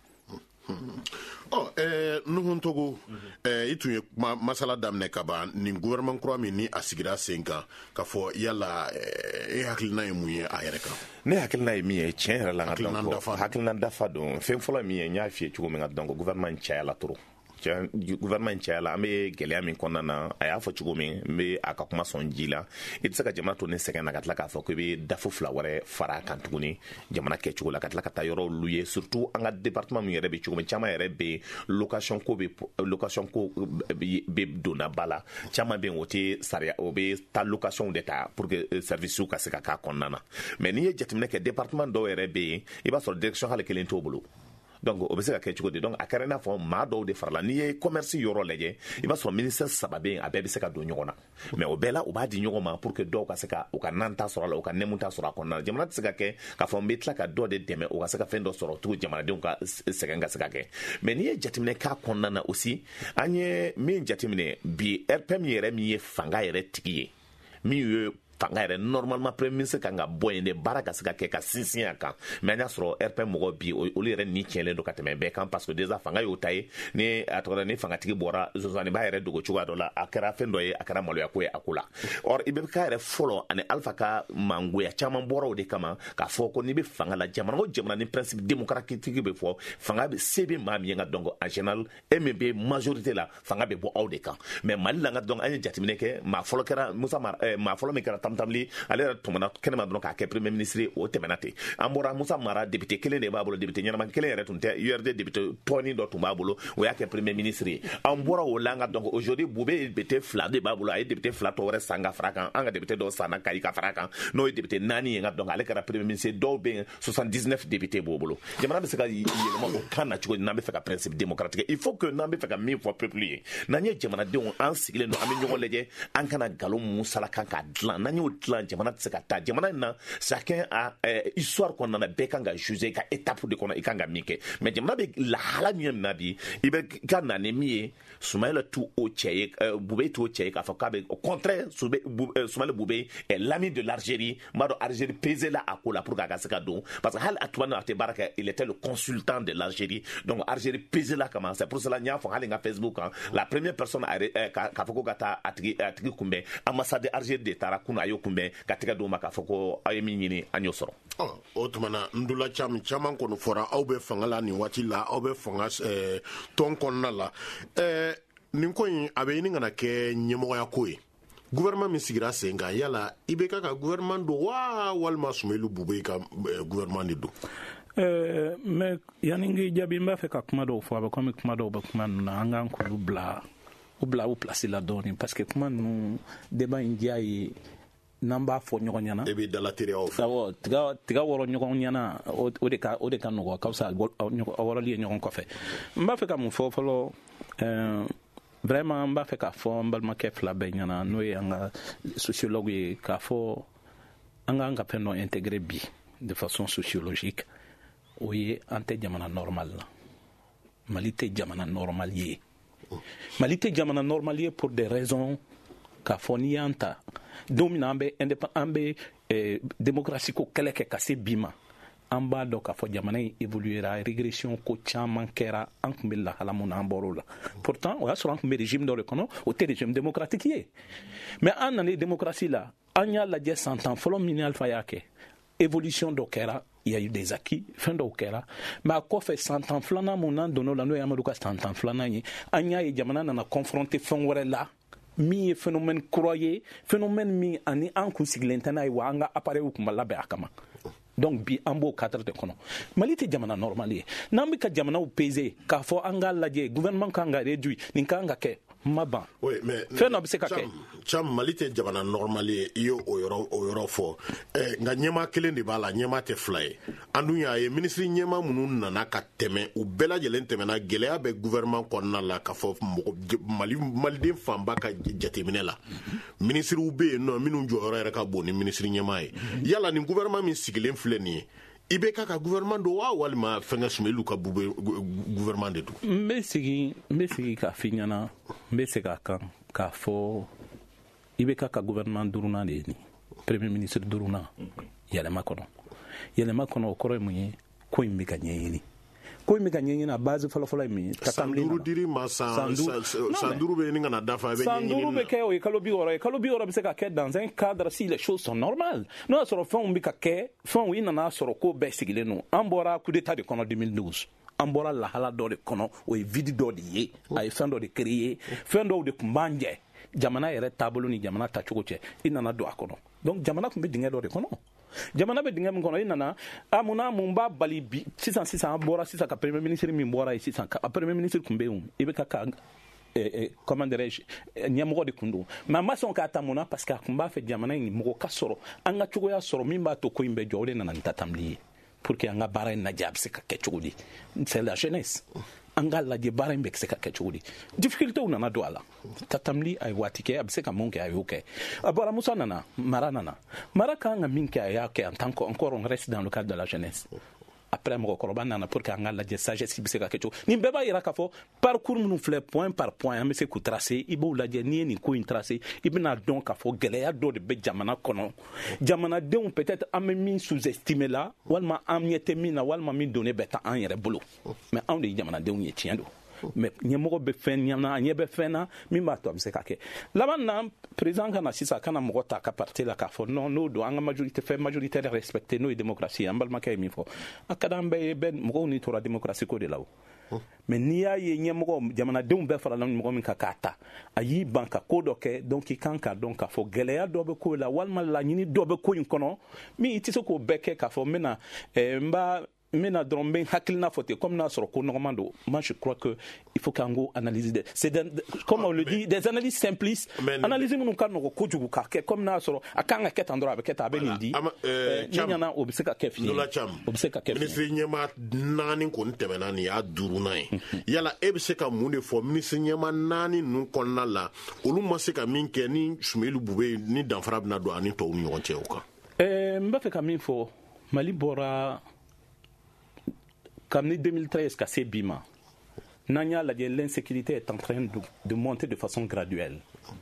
D: Nuhun Togo i tun ye masala daminɛ ka ban nin gouvernement kura min ni a sigira sen kan ka fɔ yala e hakilina ye mun ye a yɛrɛ kan
F: ne hakilina ye min ye tiɲɛ yɛrɛ la hakilina dafa don fɛn fɔlɔ min ye n y'a f'i ye cogo min ka dɔn ko gouvernement cayala trop gouvernement cayala an bɛ gɛlɛya min kɔnɔna na a y'a fɔ cogo min n bɛ a ka kuma sɔn ji la i tɛ se ka jamana to ne sɛgɛn na ka tila k'a fɔ ko i bɛ dafo fila wɛrɛ fara kan tuguni jamana kɛcogo la ka tila ka taa yɔrɔ lu ye surtout an ka département min yɛrɛ bɛ cogo min caman yɛrɛ bɛ location ko bɛ donna ba la caman bɛ yen o tɛ sariya o bɛ taa location de ta pour que service ka se ka k'a kɔnɔna na mais n'i ye jateminɛ kɛ département dɔw yɛrɛ bɛ yen i b'a sɔrɔ direction hali kelen t'o bolo donc o bɛ se ka kɛ cogo di donc a kɛra i n'a fɔ maa dɔw de farala n'i ye commerce yɔrɔ lajɛ i b'a sɔrɔ ministère saba bɛ yen a bɛɛ bɛ se ka don ɲɔgɔn na mais o bɛɛ la u b'a di ɲɔgɔn ma pour que dɔw ka se ka u ka nan ta sɔrɔ a la u ka nɛmu ta sɔrɔ a kɔnɔna na jamana tɛ se ka kɛ k'a fɔ n bɛ tila ka dɔ de dɛmɛ o ka se ka fɛn dɔ sɔrɔ tugu jamanadenw ka sɛgɛn ka se ka kɛ mais n'i ye jateminɛ k'a kɔnɔna na aussi an ye min jateminɛ bi RPM yɛrɛ min ye fanga yɛrɛ tigi ye min ye fanga yɛrɛ normalement premier ministre kan ka bɔ yen de baara ka se ka kɛ ka sinsin a kan mais an y'a sɔrɔ RPM mɔgɔ bi olu yɛrɛ ni tiɲɛlen don ka tɛmɛ bɛɛ kan parce que déjà fanga y'o ta ye ni a tɔgɔ ni fangatigi bɔra Zozani b'a yɛrɛ dogo cogoya dɔ la a kɛra fɛn dɔ ye a kɛra maloya ko ye a ko la or IBK yɛrɛ fɔlɔ ani Alpha ka mangoya caman bɔra o de kama k'a fɔ ko n'i bɛ fanga la jamana o jamana ni principe démocratique bɛ fɔ fanga bɛ se bɛ maa min ye nka donc en général e min bɛ majorité la fanga bɛ bɔ aw de kan mais Mali la nka donc an ye jateminɛ kɛ maa fɔlɔ kɛra maa fɔlɔ min kɛra tamtamli ale yɛrɛ tɔmɔna kɛnɛma dɔrɔn k'a kɛ premier ministre o tɛmɛna ten an bɔra Musa Mara député kelen de b'a bolo député ɲɛnama kelen yɛrɛ tun tɛ URD député tɔni dɔ tun b'a bolo o y'a kɛ premier ministre ye an bɔra o la donc aujourd'hui Boubé député fila de b'a bolo a ye député fila tɔ wɛrɛ san ka fara kan an ka député dɔw sanna Kayi ka fara kan n'o ye député naani ye donc ale kɛra premier ministre dɔw bɛ yen 79 député b'o bolo jamana bɛ se ka yɛlɛma o kan na cogo di n'an bɛ fɛ ka principe démocratique il faut que n'an bɛ fɛ ka min fɔ peuple ye n'an ye jamanadenw an sigilen don an bɛ ɲɔgɔn lajɛ an kana nkalon mun salakan k'a dilan n'an y'o dilan jamana tɛ se ka taa jamana in na chacun a histoire kɔnɔna na bɛɛ kan ka juger ka étape de kɔnɔ i kan ka min kɛ mais jamana bɛ lahala min na bi i bɛ ka na ni min ye Soumaïla tu o cɛ ye Boubé tu o cɛ ye k'a fɔ k'a bɛ au contraire Soumaïla Boubé est l'ami de l'Algérie m'a dɔn Algérie pesé la a ko la pour ka se ka don parce que hali a tuma na a tɛ baara kɛ il était le consultant de l'Algérie donc Algérie pesé la kama c'est pour cela n y'a fɔ hali n ka Facebook kan la première personne k'a fɔ ko ka taa a tigi kunbɛn ambassade Algérie de taara kunun a y'o kunbɛn ka tɛgɛ d'o ma k'a fɔ ko aw ye min ɲini an y'o sɔrɔ
D: o tuma na ndula caman kɔni fɔra aw bɛ fanga la nin waati la aw bɛ fanga tɔn kɔnɔna la nin ko in a bɛ ɲini kana kɛ ɲɛmɔgɔya ko ye gouvernement min sigira sen kan yala i bɛ ka gouvernement don wa walima Soumaïla Boubé ka gouvernement de don
E: mais yani n k'i jaabi n b'a fɛ ka kuma dɔw fɔ a bɛ komi kuma dɔw bɛ kuma ninnu na an k'an k'olu bila u place la dɔɔnin parce que kuma ninnu débat in diya ye n'an b'a fɔ ɲɔgɔn ɲɛna
D: e bɛ dalateriya aw fɛ
E: awɔ tiga wɔrɔ ɲɔgɔn ɲɛna o de ka nɔgɔ ka fisa a wɔrɔli ye ɲɔgɔn kɔfɛ n b'a fɛ ka mun fɔ fɔlɔ vraiment n b'a fɛ k'a fɔ n balimakɛ fila bɛɛ ɲɛna n'o ye an ka sociologue ye k'a fɔ an k'an ka fɛn dɔ intégrer bi de façon sociologique o ye an tɛ jamana normal la. Mali tɛ jamana normal ye. Mali tɛ jamana normal ye pour des raisons k'a fɔ n'i y'an ta don min na an bɛ démocratie ko kɛlɛ kɛ ka se bi ma an b'a dɔn k'a fɔ jamana in évoluera régression ko caman kɛra an tun bɛ lahala mun na an bɔr'o la pourtant o y'a sɔrɔ an tun bɛ régime dɔ de kɔnɔ o tɛ régime démocratique ye mais an nana démocratie la an y'a lajɛ san tan fɔlɔ min ni Alpha y'a kɛ évolution dɔ kɛra il y a eu des acquis fɛn dɔw kɛra mais a kɔfɛ san tan filanan mun n'an donn'o la n'o ye Amadu ka san tan filanan ye an y'a ye jamana nana confronter fɛn wɛrɛ la min ye phénomène kura ye phénomène min ani an kun sigilen tɛ n'a ye wa an ka appareil kun ma labɛn a kama donc bi an b'o cadre de kɔnɔ Mali tɛ jamana normal ye n'an bɛ ka jamanaw peser k'a fɔ an k'a lajɛ gouvernement kan ka réduire nin kan ka kɛ ma ban fɛn dɔ bɛ se ka kɛ
D: Cam Mali tɛ jamana normal ye i ye o yɔrɔ fɔ nka ɲɛmaa kelen de b'a la ɲɛmaa tɛ fila ye an dun y'a ye ministre ɲɛmaa minnu nana ka tɛmɛ u bɛɛ lajɛlen tɛmɛna gɛlɛya bɛ gouvernement kɔnɔna la k'a fɔ maliden fanba ka jateminɛ la ministrew bɛ yen nɔ minnu jɔyɔrɔ yɛrɛ ka bon ni ministre ɲɛmaa ye yala nin gouvernement min sigilen filɛ nin ye i bɛ ka gouvernement don wa walima fɛngɛ Sumahila ka gouvernement de don
E: n bɛ sigi k'a f'i ɲɛna n bɛ segin a kan k'a fɔ i bɛ ka gouvernement duurunan de ye nin premier ministre duurunan yɛlɛma kɔnɔ o kɔrɔ ye mun ye ko in bɛ ka ɲɛɲini ko in bɛ ka ɲɛɲini a base fɔlɔfɔlɔ ye min ye
D: san duuru dir'i ma san duuru bɛ ɲini ka na dafa
E: san duuru bɛ kɛ o ye kalo 60 ye kalo 60 bɛ se ka kɛ dans un cadre si les choses sont normales n'o y'a sɔrɔ fɛnw bɛ ka kɛ fɛnw i nana sɔrɔ ko bɛɛ sigilen don an bɔra coup d'état de kɔnɔ 2012 an bɔra lahala dɔ de kɔnɔ o ye vide dɔ de ye a ye fɛn dɔ de créer fɛn dɔw de tun b'an jɛ jamana yɛrɛ taabolo ni jamana tacogo cɛ i nana don a kɔnɔ donc jamana tun bɛ dingɛ dɔ de kɔnɔ jamana bɛ dingɛ min kɔnɔ i nana mun b'a bali bi sisan an bɔra sisan ka premier ministre min bɔra ye sisan a premier ministre tun bɛ yen i bɛ ka comment dirais-je ɲɛmɔgɔ de tun don mais a ma sɔn k'a ta mun na parce que a tun b'a fɛ jamana in mɔgɔ ka sɔrɔ an ka cogoya sɔrɔ min b'a to ko in bɛ jɔ o de nana ni tatamli ye pour que an ka baara in lajɛ a bɛ se ka kɛ cogo di c'est la jeunesse an ka lajɛ baara in bɛ se ka kɛ cogo di difficultéw nana don a la tatamli a ye waati kɛ a bɛ se ka mun kɛ a y'o kɛ a bɔra Musa nana mara kan ka min kɛ a y'a kɛ en tant que encore on reste dans le cadre de la jeunesse après mɔgɔkɔrɔba nana pour que an ka lajɛ sagesse bɛ se ka kɛ cogo nin bɛɛ b'a yira k'a fɔ parcours minnu filɛ point par point an bɛ se k'u tracer i b'o lajɛ n'i ye nin ko in tracer i bɛna dɔn k'a fɔ gɛlɛya dɔ de bɛ jamana kɔnɔ jamanadenw peut-être an bɛ min sous-estimer la walima an ɲɛ tɛ min na walima min donnen bɛ ta an yɛrɛ bolo mais anw de ye jamanadenw ye tiɲɛ don mais ɲɛmɔgɔ bɛ fɛn ɲɛna a ɲɛ bɛ fɛn na min b'a to a bɛ se ka kɛ laban na président ka na sisan a kana mɔgɔ ta ka parti la k'a fɔ non n'o don an ka majorité respecté n'o ye démocratie an balimakɛ ye min fɔ a ka d'an bɛɛ ye mɔgɔw ni tora démocratie ko de la o mais n'i y'a ye ɲɛmɔgɔ jamanadenw bɛɛ farala mɔgɔ min kan k'a ta a y'i ban ka ko dɔ kɛ donc i kan k'a dɔn k'a fɔ gɛlɛya dɔ bɛ ko la walima laɲini dɔ bɛ ko in kɔnɔ min i tɛ se k'o bɛɛ kɛ k'a fɔ n bɛna dɔrɔn n bɛ hakilina fɔ ten comme n'a sɔrɔ ko nɔgɔman don moi je crois que il faut k'an ko analyse c'est comme on le dit des analyses simplistes analyse minnu ka nɔgɔ kojugu k'a kɛ comme n'a sɔrɔ a kan ka kɛ tan dɔrɔn a bɛ kɛ tan a bɛ nin di ne ɲɛna o bɛ se ka kɛ fiye o bɛ se ka kɛ fiye
D: ministre ɲɛmaa 4 kɔni tɛmɛna nin y'a 5nan ye yala e bɛ se ka mun de fɔ ministre ɲɛmaa 4 ninnu kɔnɔna la olu ma se ka min kɛ ni Sumahila Bube ni danfara bɛna don ani tɔw ni ɲɔgɔn cɛ o kan
E: n b'a fɛ ka min fɔ Mali bɔra comme 2013 ka se bi ma n'an y'a lajɛ l'insécurité est en train de monter de façon graduelle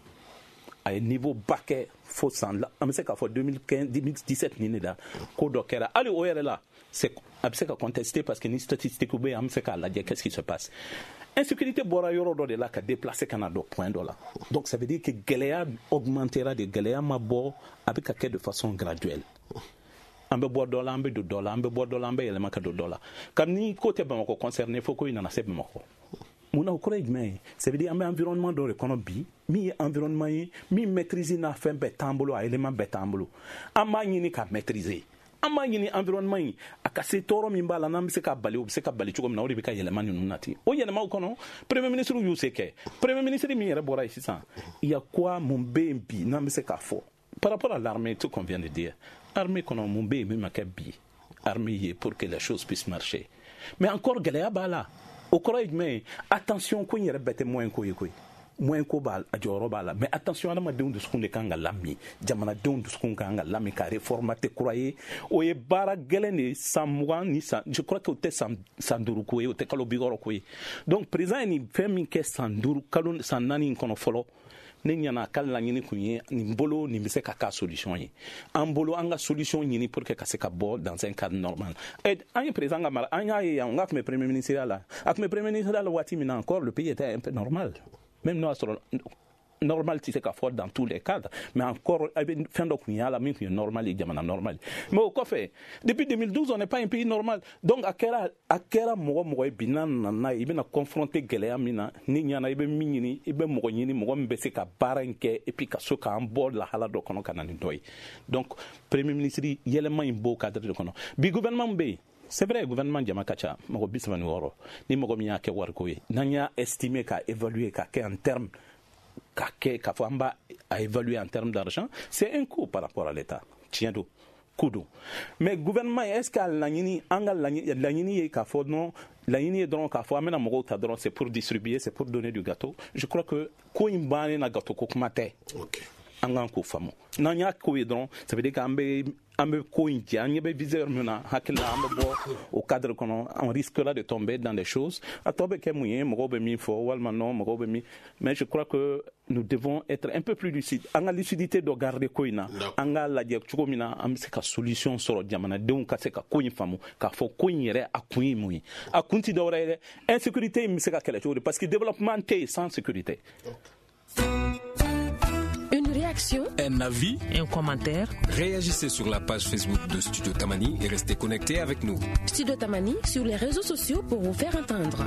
E: a ye niveau ba kɛ fo san la an bɛ se k'a fɔ 2015-2017 nin de la ko dɔ kɛra hali o yɛrɛ la a bɛ se ka contester parce que ni statistique bɛ yen an bɛ se k'a lajɛ qu'est-ce qui se passe insécurité bɔra yɔrɔ dɔ de la ka déplacer ka na dɔ point dɔ la donc ça veut dire que gɛlɛya augmentera de gɛlɛya ma bɔ a bɛ ka kɛ de façon graduelle an bɛ bɔ dɔ la an bɛ don dɔ la an bɛ bɔ dɔ la an bɛ yɛlɛma ka don dɔ la comme ni ko tɛ Bamakɔ concerné fo ko in nana se Bamakɔ mun na o kɔrɔ ye jumɛn ye ça veut dire an bɛ environnement dɔ de kɔnɔ bi min ye environnement ye min maîtrise n'a fɛn bɛɛ t'an bolo a élément bɛɛ t'an bolo an b'a ɲini ka maîtriser an b'a ɲini environnement in a ka se tɔɔrɔ min b'a la n'an bɛ se ka bali o bɛ se ka bali cogo min na o de bɛ ka yɛlɛma ninnu nati o yɛlɛmaw kɔnɔ premier ministre y'u se kɛ premier ministre min yɛrɛ bɔra yen sisan il y a quoi mun bɛ yen bi n'an bɛ se k'a fɔ par rapport à l'armée tout qu'on vient de dire armée kɔnɔ mun bɛ yen min ma kɛ bi armée ye pour que les choses puissent marcher mais encore gɛlɛya b'a la o kɔrɔ ye jumɛn ye attention ko in yɛrɛ bɛɛ tɛ moyen ko ye koyi moyen ko b'a a jɔyɔrɔ b'a la mais attention adamadenw dusukun de kan ka lami jamanadenw dusukun kan ka lami ka réformater kura ye o ye baara gɛlɛn de san 20 ni san je crois que o tɛ san 5 ko ye o tɛ kalo 60 ko ye donc président ye nin fɛn min kɛ san 5 kalo san 4 in kɔnɔ fɔlɔ ne ɲana ka laɲini kun ye nin bolo nin bɛ se ka k'a solution ye an bolo an ka solution ɲini pour que ka se ka bɔ dans un cadre normal an ye président ka mara an y'a ye yan n ka tun bɛ premier ministre la a tun bɛ premier ministre la waati min na encore le pays était un peu normal même n'o y'a sɔrɔ normal ti se ka fɔ dans tous les cadres mais encore a bɛ fɛn dɔ kun y'a la min kun ye normal ye jamana normal mais o kɔfɛ depuis 2012 on n'est pas un pays normal donc a kɛra mɔgɔ ye bi n'a nana i bɛna confronter gɛlɛya min na ni ɲana i bɛ min ɲini i bɛ mɔgɔ ɲini mɔgɔ min bɛ se ka baara in kɛ et puis ka so k'an bɔ lahala dɔ kɔnɔ ka na nin dɔ ye donc premier ministre yɛlɛma in b'o cadre de kɔnɔ bi gouvernement bɛ yen c'est vrai gouvernement jama ka ca mɔgɔ 36 ni mɔgɔ min y'a kɛ wariko ye n'an y'a estimer ka évaluer ka kɛ en terme k'a fɔ an b'a évaluer en termes d'argent c'est un coût par rapport à l'État tiɲɛ don coût don mais gouvernement est-ce que laɲini an ka laɲini ye k'a fɔ non laɲini ye dɔrɔn k'a fɔ an bɛna mɔgɔw ta dɔrɔn c'est pour distribuer c'est pour donner du gâteau je crois que ko in bannen na gâteau ko kuma tɛ an k'an k'o faamu n'an y'a ko ye dɔrɔn ça veut dire qu'an bɛ ko in jɛ an ɲɛ bɛ viseur min na hakili la an bɛ bɔ au cadre kɔnɔ on risquera de tomber dans des choses a tɔ bɛ kɛ mun ye mɔgɔw bɛ min fɔ walima non mɔgɔw bɛ min mais je crois que nous devons être un peu plus lucides an ka lucidité dɔ garder ko in na an k'a lajɛ cogo min na an bɛ se ka solution sɔrɔ jamanadenw ka se ka ko in faamu k'a fɔ ko in yɛrɛ a kun ye mun ye a kun tɛ dɔwɛrɛ ye dɛ insécurité in bɛ se ka kɛlɛ cogo di parce que développement tɛ yen sans sécurité.
A: Réaction,
B: un avis,
A: un commentaire.
B: Réagissez sur la page Facebook de Studio Tamani et restez connectés avec nous.
A: Studio Tamani sur les réseaux sociaux pour vous faire entendre.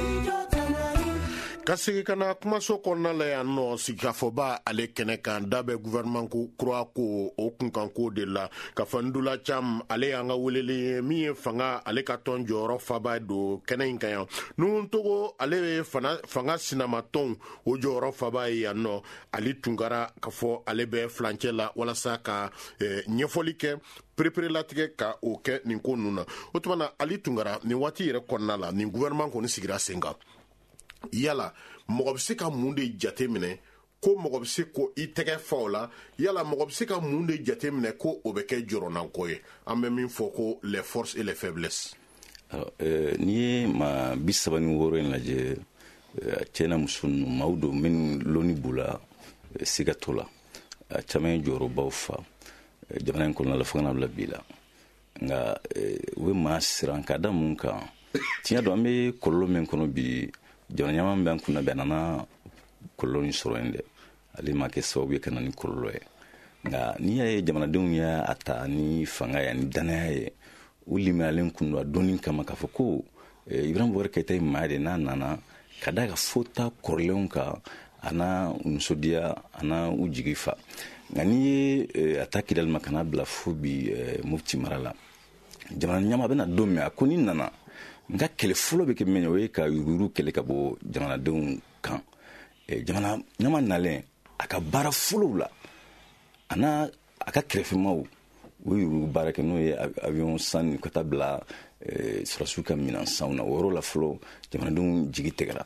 D: Ka segi kana kumaso kɔnɔna la yan nɔ sigikafɔba ale kɛnɛ kan da bɛ gouvernement ko kura ko o kunkanko de la ka fɔ Ndula Cham ale y'an ka weleli ye min ye fanga ale ka tɔn jɔyɔrɔ faba don kɛnɛ in kan yan Nuhun Togo ale ye fanga sinamatɔnw o jɔyɔrɔ faba ye yan nɔ ale tunkara ka fɔ ale bɛ flancɛ la walasa ka ɲɛfɔli kɛ perepere-latigɛ ka o kɛ nin ko ninnu na o tuma na ali tunkara nin waati yɛrɛ kɔnɔna la nin gouvernement kɔni sigira sen kan yala mɔgɔ bɛ se ka mun de jate minɛ ko mɔgɔ bɛ se ko I tɛgɛ fa o la yala mɔgɔ bɛ se ka mun de jate minɛ ko o bɛ kɛ jɔrɔnanko ye an bɛ min fɔ ko les forces et les faiblesses.
G: N'i ye maa 36 in lajɛ cɛ n'a muso ninnu maaw don minnu loni b'u la siga t'o la a caman ye jɔyɔrɔbaw fa jamana in kɔnɔna la fo ka na bila bi la nka u bɛ maa siran ka da mun kan tiɲɛ don an bɛ kɔlɔlɔ min kɔnɔ bi jamana ɲaman bɛ an kunna bɛ a nana kɔlɔlɔ in sɔrɔ yen dɛ ale ma kɛ sababu ye ka na ni kɔlɔlɔ ye nka n'i y'a ye jamanadenw y'a ta ni fanga ye ani danaya ye u liminalen kun don a donni kama k'a fɔ ko Ibrahim Boubacar Keïta ye maa de n'a nana ka da ka fota kɔrɔlenw kan a n'a nisɔndiya a n'a u jigi fa nka n'i ye a ta kidali ma ka n'a bila fo bi Mopti mara la jamana ɲama bɛna don min a ko ni nana nka kɛlɛ fɔlɔ bɛ kɛ min o ye ka yuruguyurugu kɛlɛ ka bɔ jamanadenw kan jamana ɲama nalen a ka baara fɔlɔw la a n'a a ka kɛrɛfɛmaw o ye yurugu baara kɛ n'o ye avion san ka taa bila sɔrɔsiw ka minɛnsanw na o yɔrɔ la fɔlɔ jamanadenw jigi tigɛra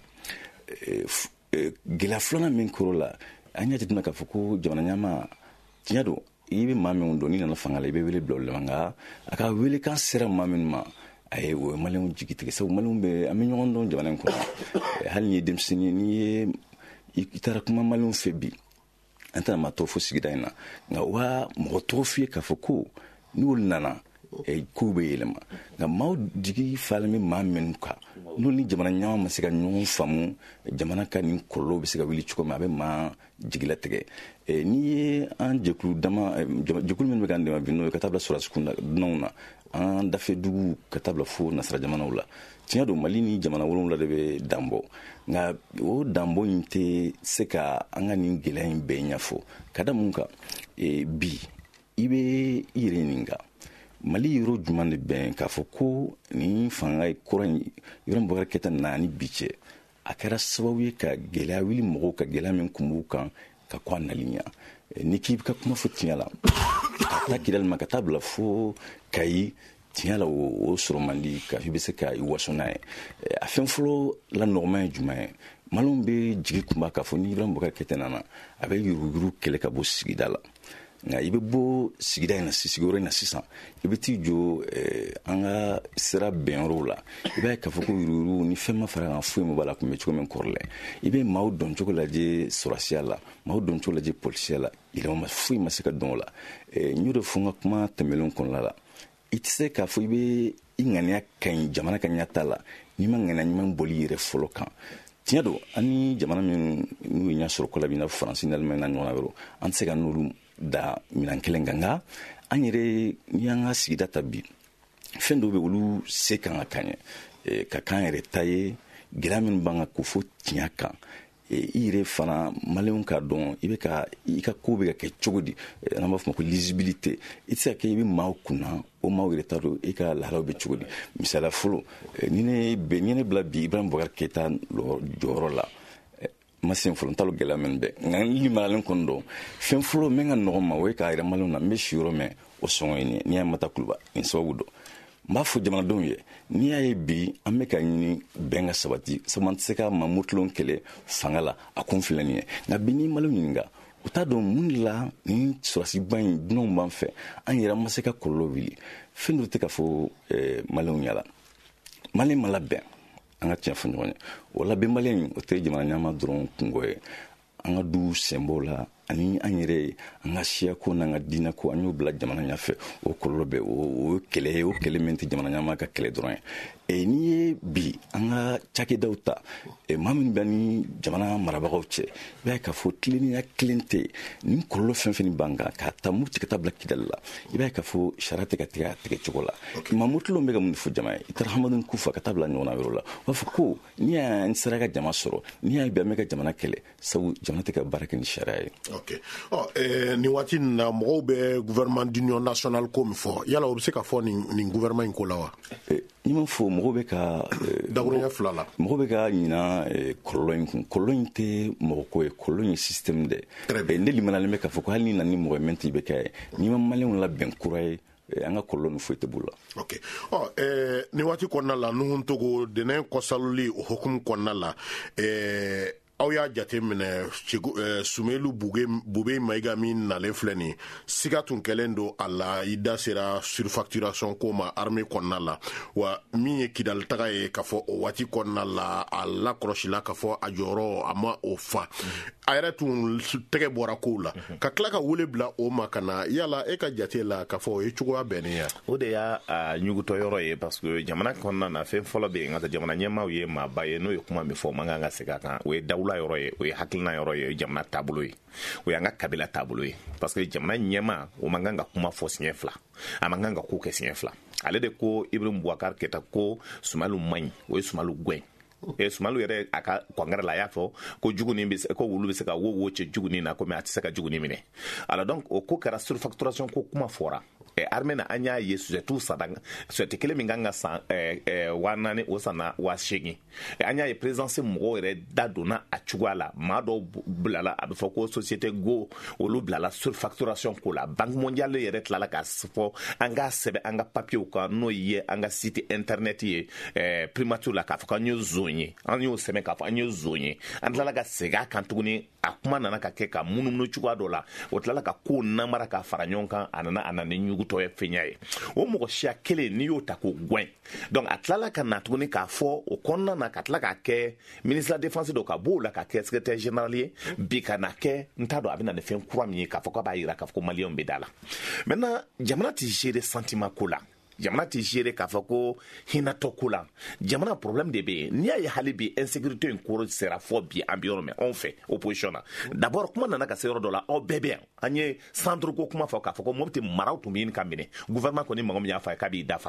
G: gɛlɛya filanan min kɛr'o la an y'a jateminɛ k'a fɔ ko jamana ɲama tiɲɛ don i bɛ maa min dɔn n'i nana fanga la i bɛ wele bila o la nka a ka welekan sera maa minnu ma ayi o ye maliyɛnw jigi tigɛ sabu maliyɛnw bɛ an bɛ ɲɔgɔn dɔn jamana in kɔnɔ hali n'i ye denmisɛnnin ye n'i ye i taara kuma maliyɛnw fɛ bi an tɛna maa tɔw fo sigida in na nka wa mɔgɔ tɔgɔ f'i ye k'a fɔ ko n'olu nana kow bɛ yɛlɛma nka maaw jigi falen bɛ maa minnu kan n'olu ni jamana ɲama ma se ka ɲɔgɔn faamu jamana ka nin kɔlɔlɔw bɛ se ka wuli cogo min a bɛ maa jigilatigɛ n'i ye an jɛkulu minnu bɛ k'an dɛmɛ bi n'o ye ka taa bila sɔrɔsi dunanw na an dafe dugu ka taa bila fo nasara jamanaw la tiɲɛ don mali ni jamana 7 de bɛ danbɔ nka o danbɔ in tɛ se ka an ka nin gɛlɛya in bɛɛ ɲɛfɔ ka da mun kan bi i bɛ i yɛrɛ ɲininka mali yɔrɔ jumɛn de bɛn k'a fɔ ko nin fanga kɔrɔ in Ibrahim Boubacar Keïta nani bi cɛ a kɛra sababu ye ka gɛlɛya wuli mɔgɔw ka gɛlɛya min kun b'u kan ka kɔ a nalinya ni k'i bɛ ka kuma fɔ tiɲɛ la ka taa kidali ma ka taa bila fo Kayi tiɲɛ la o sɔrɔ man di ka i bɛ se ka i waso n'a ye a fɛn fɔlɔ la nɔgɔma ye jumɛn ye malum bɛ jigi kunba k'a fɔ ni Ibrahim Boubacar Keïta nana a bɛ yuruguyurugu kɛlɛ ka bɔ sigida la nka i bɛ bɔ sigida in na sigiyɔrɔ in na sisan i bɛ t'i jɔ an ka sira bɛnyɔrɔw la i b'a ye k'a fɔ ko yuruguyurugu ni fɛn ma fara kan foyi ma b'a la kun bɛ cogo min kɔrɔlen i bɛ maaw dɔn cogo lajɛ sɔrɔsiya la maaw dɔn cogo lajɛ polisiya la yɛlɛma foyi ma se ka dɔn o la n y'o de fɔ n ka kuma tɛmɛlenw kɔnɔna la i tɛ se k'a fɔ i bɛ i ŋaniya ka ɲi jamana ka ɲɛtaa la n'i ma ŋaniya ɲuman boli i yɛrɛ fɔlɔ kan tiɲɛ don an ni jamana min n'u ye ɲɛ sɔrɔ ko la bi i n'a fɔ Faransi ni Alimɛɲi n'a ɲɔgɔnna wɛrɛw an tɛ se ka n'olu da minan kelen kan nka an yɛrɛ n'i y'an ka sigida ta bi fɛn dɔw bɛ olu se kan ka ɲɛ ka k'an yɛrɛ ta ye gɛlɛya min b'an kan ko fɔ tiɲɛ kan i yɛrɛ fana maliyɛnw k'a dɔn i bɛ ka i ka ko bɛ ka kɛ cogo di n'an b'a fɔ ma ko lisibilité i tɛ se ka kɛ i bɛ maaw kunna o maaw yɛrɛ t'a dɔn i ka lahalaw bɛ cogo di misaliya fɔlɔ ni ne bila bi Ibrahim Boubacar Keïta jɔyɔrɔ la ma sen fɔlɔ n t'a dɔn gɛlɛya min bɛ nka n limaralen kɔni dɔn fɛn fɔlɔ min ka nɔgɔn ma o ye k'a yɛrɛ maliyɛnw na n bɛ si yɔrɔ min o sɔngɔ ye nin ye n'i y'a mata kuluba nin sababu dɔn n b'a fɔ jamanadenw ye n'i y'a ye bi an bɛ ka ɲini bɛn ka sabati sabu an tɛ se ka mamutulon kɛlɛ fanga la a kun filɛ nin ye nka bi n'i maliyɛnw ɲininka u t'a dɔn mun de la ni sɔrɔsiba in dunanw b'an fɛ an yɛrɛ ma se ka kɔlɔlɔ wuli fɛn dɔ tɛ ka fɔ maliyɛnw ɲɛna maliyɛn ma labɛn an ka tiɲɛ fɔ ɲɔgɔn ye o labɛn maliyɛn o tɛ jamana ɲɛma dɔrɔn kungo ye an ka du senbɔw la ani an yɛrɛ an ka siya ko n'an ka diinɛ ko an y'o bila jamana ɲɛfɛ o kɔlɔlɔ bɛ o kɛlɛ min tɛ jamana ɲɛma ka kɛlɛ dɔrɔn ye n'i ye bi an ka cakɛdaw ta maa minnu bɛ ni jamana marabagaw cɛ i b'a ye k'a fɔ tilennenya kelen tɛ nin kɔlɔlɔ fɛn fɛn b'an kan k'a ta Mopti ka taa bila Kidali la i b'a ye k'a fɔ sariya tɛ ka tigɛ a tigɛ cogo la mamutulon bɛ ka mun fɔ jama ye i taara Hamadu Kufa ka taa bila ɲɔgɔnna wɛrɛw la u b'a fɔ ko n'i y'a sera ka jama sɔrɔ n'i y'a bi an bɛ ka jamana kɛlɛ sabu jamana tɛ ka baara kɛ ni sariya ye.
D: Nin waati nin na mɔgɔw bɛ gouvernement d'union nationale ko min fɔ yala o bɛ se ka fɔ nin gouvernement in ko la wa?
G: N'i ma fɔ mɔgɔw bɛ ka
D: dakuruɲɛ fila la
G: mɔgɔw bɛ ka ɲina kɔlɔlɔ in kun kɔlɔlɔ in tɛ mɔgɔ ko ye kɔlɔlɔ in ye système de ne limanalen bɛ k'a fɔ ko hali ni na ni mɔgɔ ye min t'i bɛ kɛ n'i ma maliyɛnw labɛn kura ye an ka kɔlɔlɔ ni foyi tɛ bolo la.
D: Nin waati kɔnɔna la Nuhun Togo dɛnɛn kɔsaloli o hukumu kɔnɔna la aw y'a jate minɛ Sumelu Bube Mayiga min nalen filɛ nin siga tun kɛlen don a la i da sera surfacturation ko ma armée kɔnɔna la wa min ye Kidali taga ye k'a fɔ o waati kɔnɔna la a lakɔlɔsila k'a fɔ a jɔyɔrɔ a ma o fa a yɛrɛ tun tɛgɛ bɔra kow la ka tila ka wele bila o ma ka na yala e ka jate la k'a fɔ o ye cogoya bɛnnen ya
F: o de y'a ɲugutɔ yɔrɔ ye parce que jamana kɔnɔna na fɛn fɔlɔ bɛ yen nka jamana ɲɛmaaw ye maaba ye n'o ye kuma min fɔ man kan ka segin a kan o ye dawula yɔrɔ ye o ye hakilina yɔrɔ ye o ye jamana taabolo ye o y'an ka kabila taabolo ye parce que jamana ɲɛma o man kan ka kuma fɔ siɲɛ fila a man kan ka ko kɛ siɲɛ fila ale de ko Ibrahim Boubacar Keïta ko Sumalu man ɲi o ye Sumalu gɛn Sumalu yɛrɛ a ka kɔngɛrɛ la a y'a fɔ ko jugunin bɛ se ko wulu bɛ se ka wo cɛ jugunin na komi a tɛ se ka jugunin minɛ alors donc o ko kɛra surfacturation ko kuma fɔra armée na an y'a ye sujɛtiw sujɛti kelen min kan ka san 4,000 o sanna 8,000 an y'a ye présidence mɔgɔw yɛrɛ da donna a cogoya la maa dɔw bilala a bɛ fɔ ko société go olu bilala surfacturation ko la banque mondiale yɛrɛ tilala k'a fɔ an k'a sɛbɛn an ka papiyew kan n'o ye an ka site internet ye primature la k'a fɔ k'an ye zon ye an y'o sɛbɛn k'a fɔ an ye zon ye an tilala ka segin a kan tuguni a kuma nana ka kɛ ka munumunu cogoya dɔ la o tilala ka ko namara ka fara ɲɔgɔn kan a nana ni ɲugutɔ ye fɛnya ye o mɔgɔ siya kelen n'i y'o ta k'o gɛn donc a tilala ka na tuguni k'a fɔ o kɔnɔna na ka tila k'a kɛ ministre de la défense dɔ ka b'o la ka kɛ secrétaire général ye bi ka na kɛ n t'a dɔn a bɛ na ni fɛn kura min ye k'a fɔ k'a b'a jira k'a fɔ ko maliyɛnw bɛ da la maintenant jamana tɛ gérer sentiment ko la jamana tɛ gérer k'a fɔ ko hinatɔ ko la jamana problème de bɛ yen n'i y'a ye hali bi insécurité in koro sera fɔ bi an bɛ yɔrɔ min anw fɛ opposition na d'abord kuma nana ka se yɔrɔ dɔ la aw bɛɛ bɛ yan an ye centre ko kuma fɔ k'a fɔ ko Mopti maraw tun bɛ ɲini ka minɛ gouvernement kɔni mɔgɔ min y'a fɔ a ye k'a b'i dafara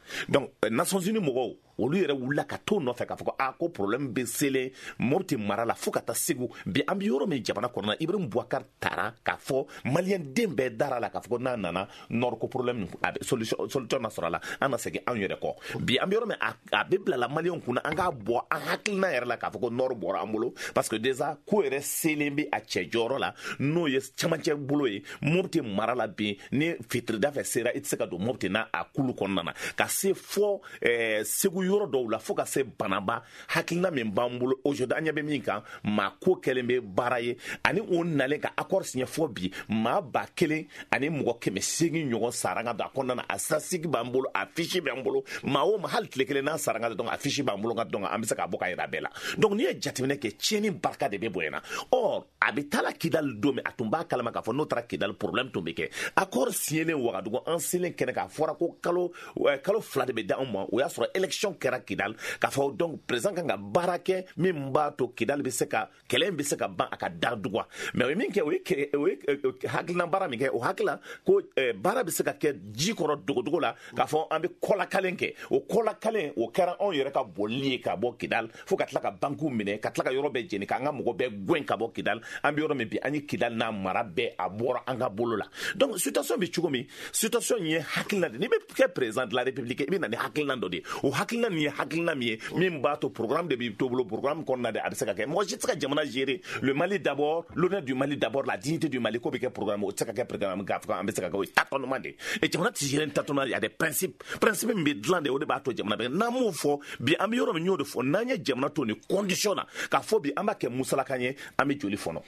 F: donc Nations Unies mɔgɔw olu yɛrɛ wulila ka to nɔfɛ k'a fɔ ko ko problème bɛ selen Mopti mara la fo ka taa Segu bi an bɛ yɔrɔ min jamana kɔnɔna Ibrahim Boubacar taara k'a fɔ maliyɛn den bɛɛ dara la k'a fɔ ko n'a nana Nord ko problème a bɛ solution na sɔrɔ a la an na segin an yɛrɛ kɔ bi an bɛ yɔrɔ min a bɛ bila la maliyɛnw kunna an k'a bɔ an hakilina yɛrɛ la k'a fɔ ko Nord bɔra an bolo parce que déjà ko yɛrɛ selen bɛ a cɛ jɔyɔrɔ la n'o ye camancɛ bolo ye Mopti mara la bi ni fitirida fɛ sera i tɛ se ka don Mopti n'a a kulu kɔnɔna na ka se fɔ Segu yɔrɔ dɔw la fo ka se banaba hakilina min b'an bolo aujourd'hui an ɲɛ bɛ min kan maa ko kɛlen bɛ baara ye ani o nalen ka accord signé fɔ bi maa 1000 ani mɔgɔ 800 ɲɔgɔn saranga don a kɔnɔna na a statistique b'an bolo a fiche b'an bolo maa o maa hali tile kelen n'a saranga donc a fiche b'an bolo donc an bɛ se ka bɔ ka yira bɛɛ la donc n'i ye jateminɛ kɛ tiɲɛni barika de bɛ bonya or a bɛ taa la Kidal don min a tun b'a kalama k'a fɔ n'o taara Kidal problème tun bɛ kɛ accord signé Ouagadougou an selen kɛnɛ k'a fɔra ko kalo 2 de bɛ da anw ma o y'a sɔrɔ élection kɛra Kidal k'a fɔ donc président kan ka baara kɛ min b'a to Kidal bɛ se ka kɛlɛ bɛ se ka ban a ka da dugwa mais o ye min kɛ o ye hakilina baara min kɛ o hakila ko baara bɛ se ka kɛ ji kɔrɔ dogodogo la k'a fɔ an bɛ kɔlakalen kɛ o kɔlakalen o kɛra anw yɛrɛ ka bɔli ye ka bɔ Kidal fo ka tila ka banku minɛ ka tila ka yɔrɔ bɛɛ jeni k'an ka mɔgɔ bɛɛ gɛn ka bɔ Kidal an bɛ yɔrɔ min bi an ye Kidal n'a mara bɛɛ a bɔra an ka bolo la donc situation bɛ cogo min situation ye hakilina de n'i bɛ kɛ président de la République i bɛ na ni hakilina dɔ de ye o hakilina nin ye hakilina min ye min b'a to programme de b'i to bolo programme kɔnɔna de a bɛ se ka kɛ mɔgɔ si tɛ se ka jamana gérer le Mali d'abord l'honneur du Mali d'abord la dignité du Mali ko bɛ kɛ programme o tɛ se ka kɛ programme k'a fɔ an bɛ se ka kɛ o ye tâtonnement de ye jamana tɛ gérer ni tâtonnement il y a des principes min bɛ dilan de o de b'a to jamana bɛ n'an m'o fɔ bi an bɛ yɔrɔ min y'o de fɔ n'an ye jamana to ni condition na k'a fɔ bi an b'a kɛ musalakan ye an bɛ joli fɔnɔ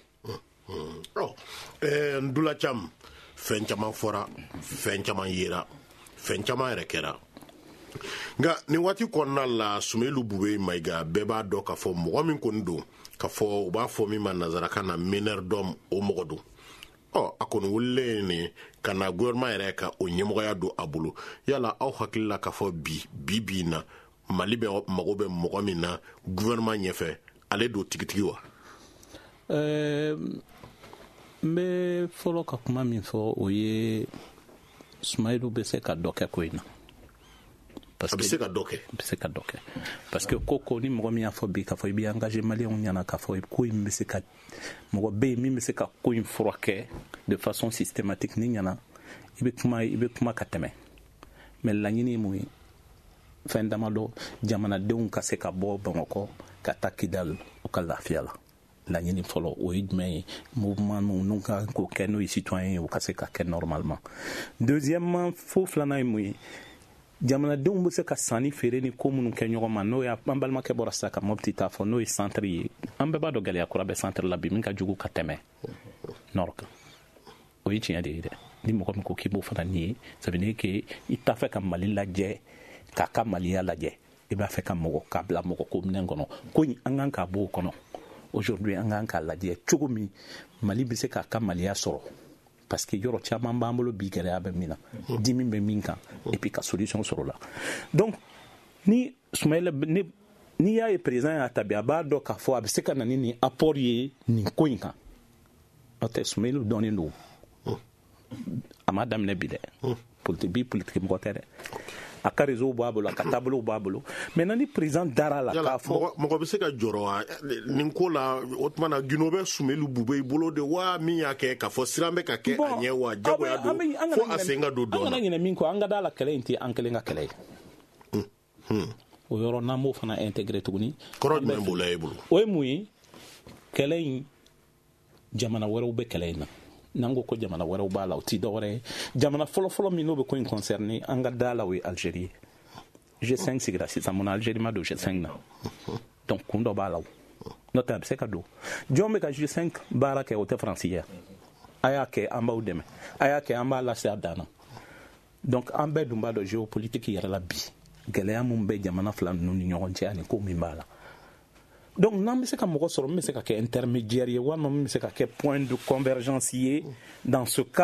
D: Ndula Cham fɛn caman fɔra fɛn caman yera fɛn caman yɛrɛ kɛra nka nin waati kɔnɔna la Sumelu Bube Mayiga bɛɛ b'a dɔn k'a fɔ mɔgɔ min kɔni don k'a fɔ u b'a fɔ min ma nanzarakan na meneur d'homme o mɔgɔ don a kɔni wililen nin ka na gouvernement yɛrɛ ka o ɲɛmɔgɔya don a bolo yala aw hakili la k'a fɔ bi na Mali bɛ mago bɛ mɔgɔ min na gouvernement ɲɛfɛ ale don tigitigi wa
E: n bɛ fɔlɔ ka kuma min fɔ o ye Sumailu bɛ se ka dɔ kɛ ko in na
D: a bɛ se ka dɔ kɛ
E: parce que ko ni mɔgɔ min y'a fɔ bi k'a fɔ i bɛ engagé maliyɛnw ɲɛna k'a fɔ ko in bɛ se ka mɔgɔ bɛ yen min bɛ se ka ko in furakɛ de façon systématique ni ɲɛna i bɛ kuma ka tɛmɛ mais laɲini ye mun ye fɛn damadɔ jamanadenw ka se ka bɔ Bamakɔ ka taa Kidal u ka lafiya la laɲini fɔlɔ o ye jumɛn ye mouvement n'u ka k'o kɛ n'o ye citoyen ye u ka se ka kɛ normalement deuxièmement fo filanan ye mun ye jamanadenw bɛ se ka sanni feere ni ko minnu kɛ ɲɔgɔn ma n'o ye an balimakɛ bɔra sisan ka Mopti ta fɔ n'o ye centre ye an bɛɛ b'a dɔn gɛlɛya kura bɛ centre la bi min ka jugu ka tɛmɛ nord kan o ye tiɲɛ de ye dɛ ni mɔgɔ min ko k'i b'o fana nin ye ça veut dire que i t'a fɛ ka Mali lajɛ k'a ka maliya lajɛ i b'a fɛ ka k'a bila mɔgɔ ko minɛn kɔnɔ ko in an kan k'a bɔ o kɔnɔ aujourd'hui an kan k'a lajɛ cogo min Mali bɛ se k'a ka maliya sɔrɔ parce que yɔrɔ caman b'an bolo bi gɛlɛya bɛ min na dimi bɛ min kan et puis ka solution sɔrɔ la donc ni Sumayila n'i y'a ye président y'a tabi a b'a dɔn k'a fɔ a bɛ se ka na ni nin apport ye nin ko in kan n'o tɛ Sumayilu dɔnnen don a ma daminɛ bi dɛ politique mɔgɔ tɛ dɛ a ka réseau b'a bolo a ka taabolow b'a bolo maintenant ni président dara la k'a fɔ
D: mɔgɔ bɛ se ka jɔrɔ nin ko la o tuma na Guinée bɛ Sumelu Bube i bolo de wa min y'a kɛ k'a fɔ siran bɛ ka kɛ a ɲɛ wa jagoya don fo a sen ka don dɔn na an kana
E: ɲinɛ min kɔ an ka da la kɛlɛ in tɛ an kelen ka kɛlɛ ye o yɔrɔ n'an b'o fana intégré tuguni
D: kɔrɔ jumɛn b'o la e bolo
E: o ye mun ye kɛlɛ in jamana wɛrɛw bɛ kɛlɛ in na n'an ko jamana wɛrɛw b'a la o ti dɔwɛrɛ ye jamana fɔlɔfɔlɔ min n'o bɛ ko in concerné an ka da la o ye Algérie G5 sigira sisan mun na Algérie ma don G5 na donc kun dɔ b'a la o n'o tɛ a bɛ se ka don jɔn bɛ ka G5 baara kɛ o tɛ Faransi ye a y'a kɛ an b'aw dɛmɛ a y'a kɛ an b'a lase a dan na donc an bɛɛ dun b'a dɔn géopolitique yɛrɛ la bi gɛlɛya mun bɛ jamana fila ninnu ni ɲɔgɔn cɛ ani ko min b'a la donc n'an bɛ se ka mɔgɔ sɔrɔ min bɛ se ka kɛ intermédiaire ye walima min bɛ se ka kɛ point de convergence ye dans ce cadre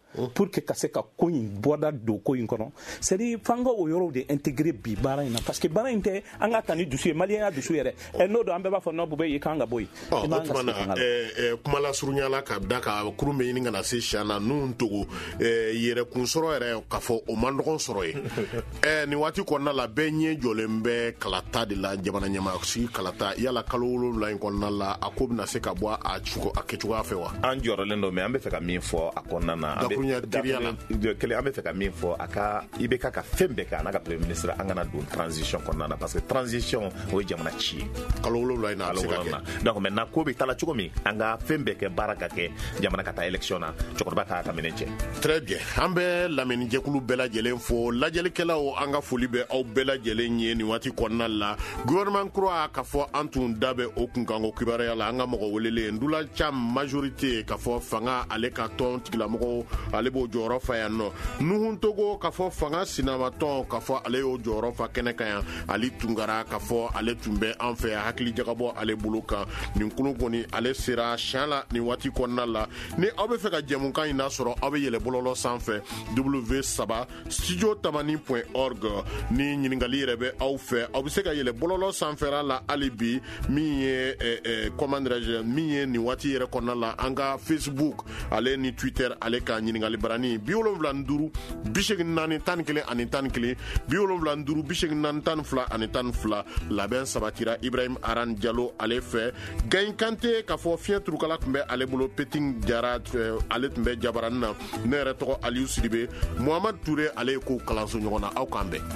E: pour que ka se ka ko in bɔda don ko in kɔnɔ c'est à dire fanga o yɔrɔ de intégrer bi baara in na parce que baara in tɛ an ka ta ni dusu ye maliyɛn ya dusu yɛrɛ n'o don an bɛɛ b'a fɔ n'o bɛ ye kan ka bɔ yen
D: kuma la surunyala ka da ka kurun bɛ ɲini ka na se siyan na n'u togo yɛrɛ kun sɔrɔ yɛrɛ k'a fɔ o man dɔgɔn sɔrɔ ye nin waati kɔnɔna la bɛɛ ɲɛ jɔlen bɛ kalata de la jamana ɲɛmaasigi kalata yala kalo 7 in kɔnɔna la a ko bɛna se ka bɔ a kɛcogoya fɛ wa
F: an jɔrɔlen don mais an bɛ fɛ ka min fɔ a kɔnɔna na an bɛ fɛ ka min fɔ a ka IBK ka fɛn bɛɛ kɛ a n'a ka premier ministre an kana don transition kɔnɔna na parce que transition o ye jamana ci ye
D: kalo 7 in na a bɛ se ka kɛ
F: donc maintenant ko bɛ taa la cogo min an ka fɛn bɛɛ kɛ baara ka kɛ jamana ka taa élection na cɛkɔrɔba k'a ka minɛ cɛ
D: très bien an bɛ lamɛnijɛkulu bɛɛ lajɛlen fo lajɛlikɛlaw an ka foli bɛ aw bɛɛ lajɛlen ye nin waati kɔnɔna la gouvernement kura k'a fɔ an tun da bɛ o kunkanko kibaruya la an ka mɔgɔ welelen ndula ca majorité k'a fɔ fanga ale ka tɔn tigilamɔgɔw ale b'o jɔyɔrɔ fa yan nɔ nuhun togo k'a fɔ fanga sinamatɔn k'a fɔ ale y'o jɔyɔrɔ fa kɛnɛ kan yan ali tungara k'a fɔ ale tun bɛ an fɛ hakili jagabɔ ale bolo kan nin kulu kɔni ale sera siyan la nin waati kɔnɔna la ni aw bɛ fɛ ka jɛmukan in lasɔrɔ aw bɛ yɛlɛ bɔlɔlɔ sanfɛ w3 studiotamani.org ni ɲininkali yɛrɛ bɛ aw fɛ aw bɛ se ka yɛlɛ bɔlɔlɔ sanfɛra la hali bi min ye comment dirais-je min ye nin waati yɛrɛ kɔnɔna la an ka Facebook ale ni Twitter ale ka ɲininkali barani 75 84 11 ani 11 75 84 12 ani 12 labɛn sabatira Ibrahim Aran Diallo ale fɛ Gagne Kanté k'a fɔ fiɲɛ turukala tun bɛ ale bolo Peting Jara ale tun bɛ jabarani na ne yɛrɛ tɔgɔ Aliou Sidibe Mohamed Touré ale ye ko kalanso ɲɔgɔn na aw k'an bɛn.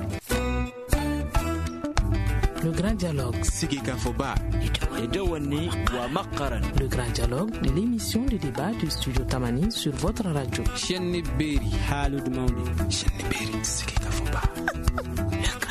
A: Le grand dialogue.
C: Sigi Kafoba.
A: Le grand dialogue de l'émission de débat du studio Tamani sur votre radio.
C: Chaîne Beri. Halud Mauli.
A: Chaîne Beri. Sigi Kafoba.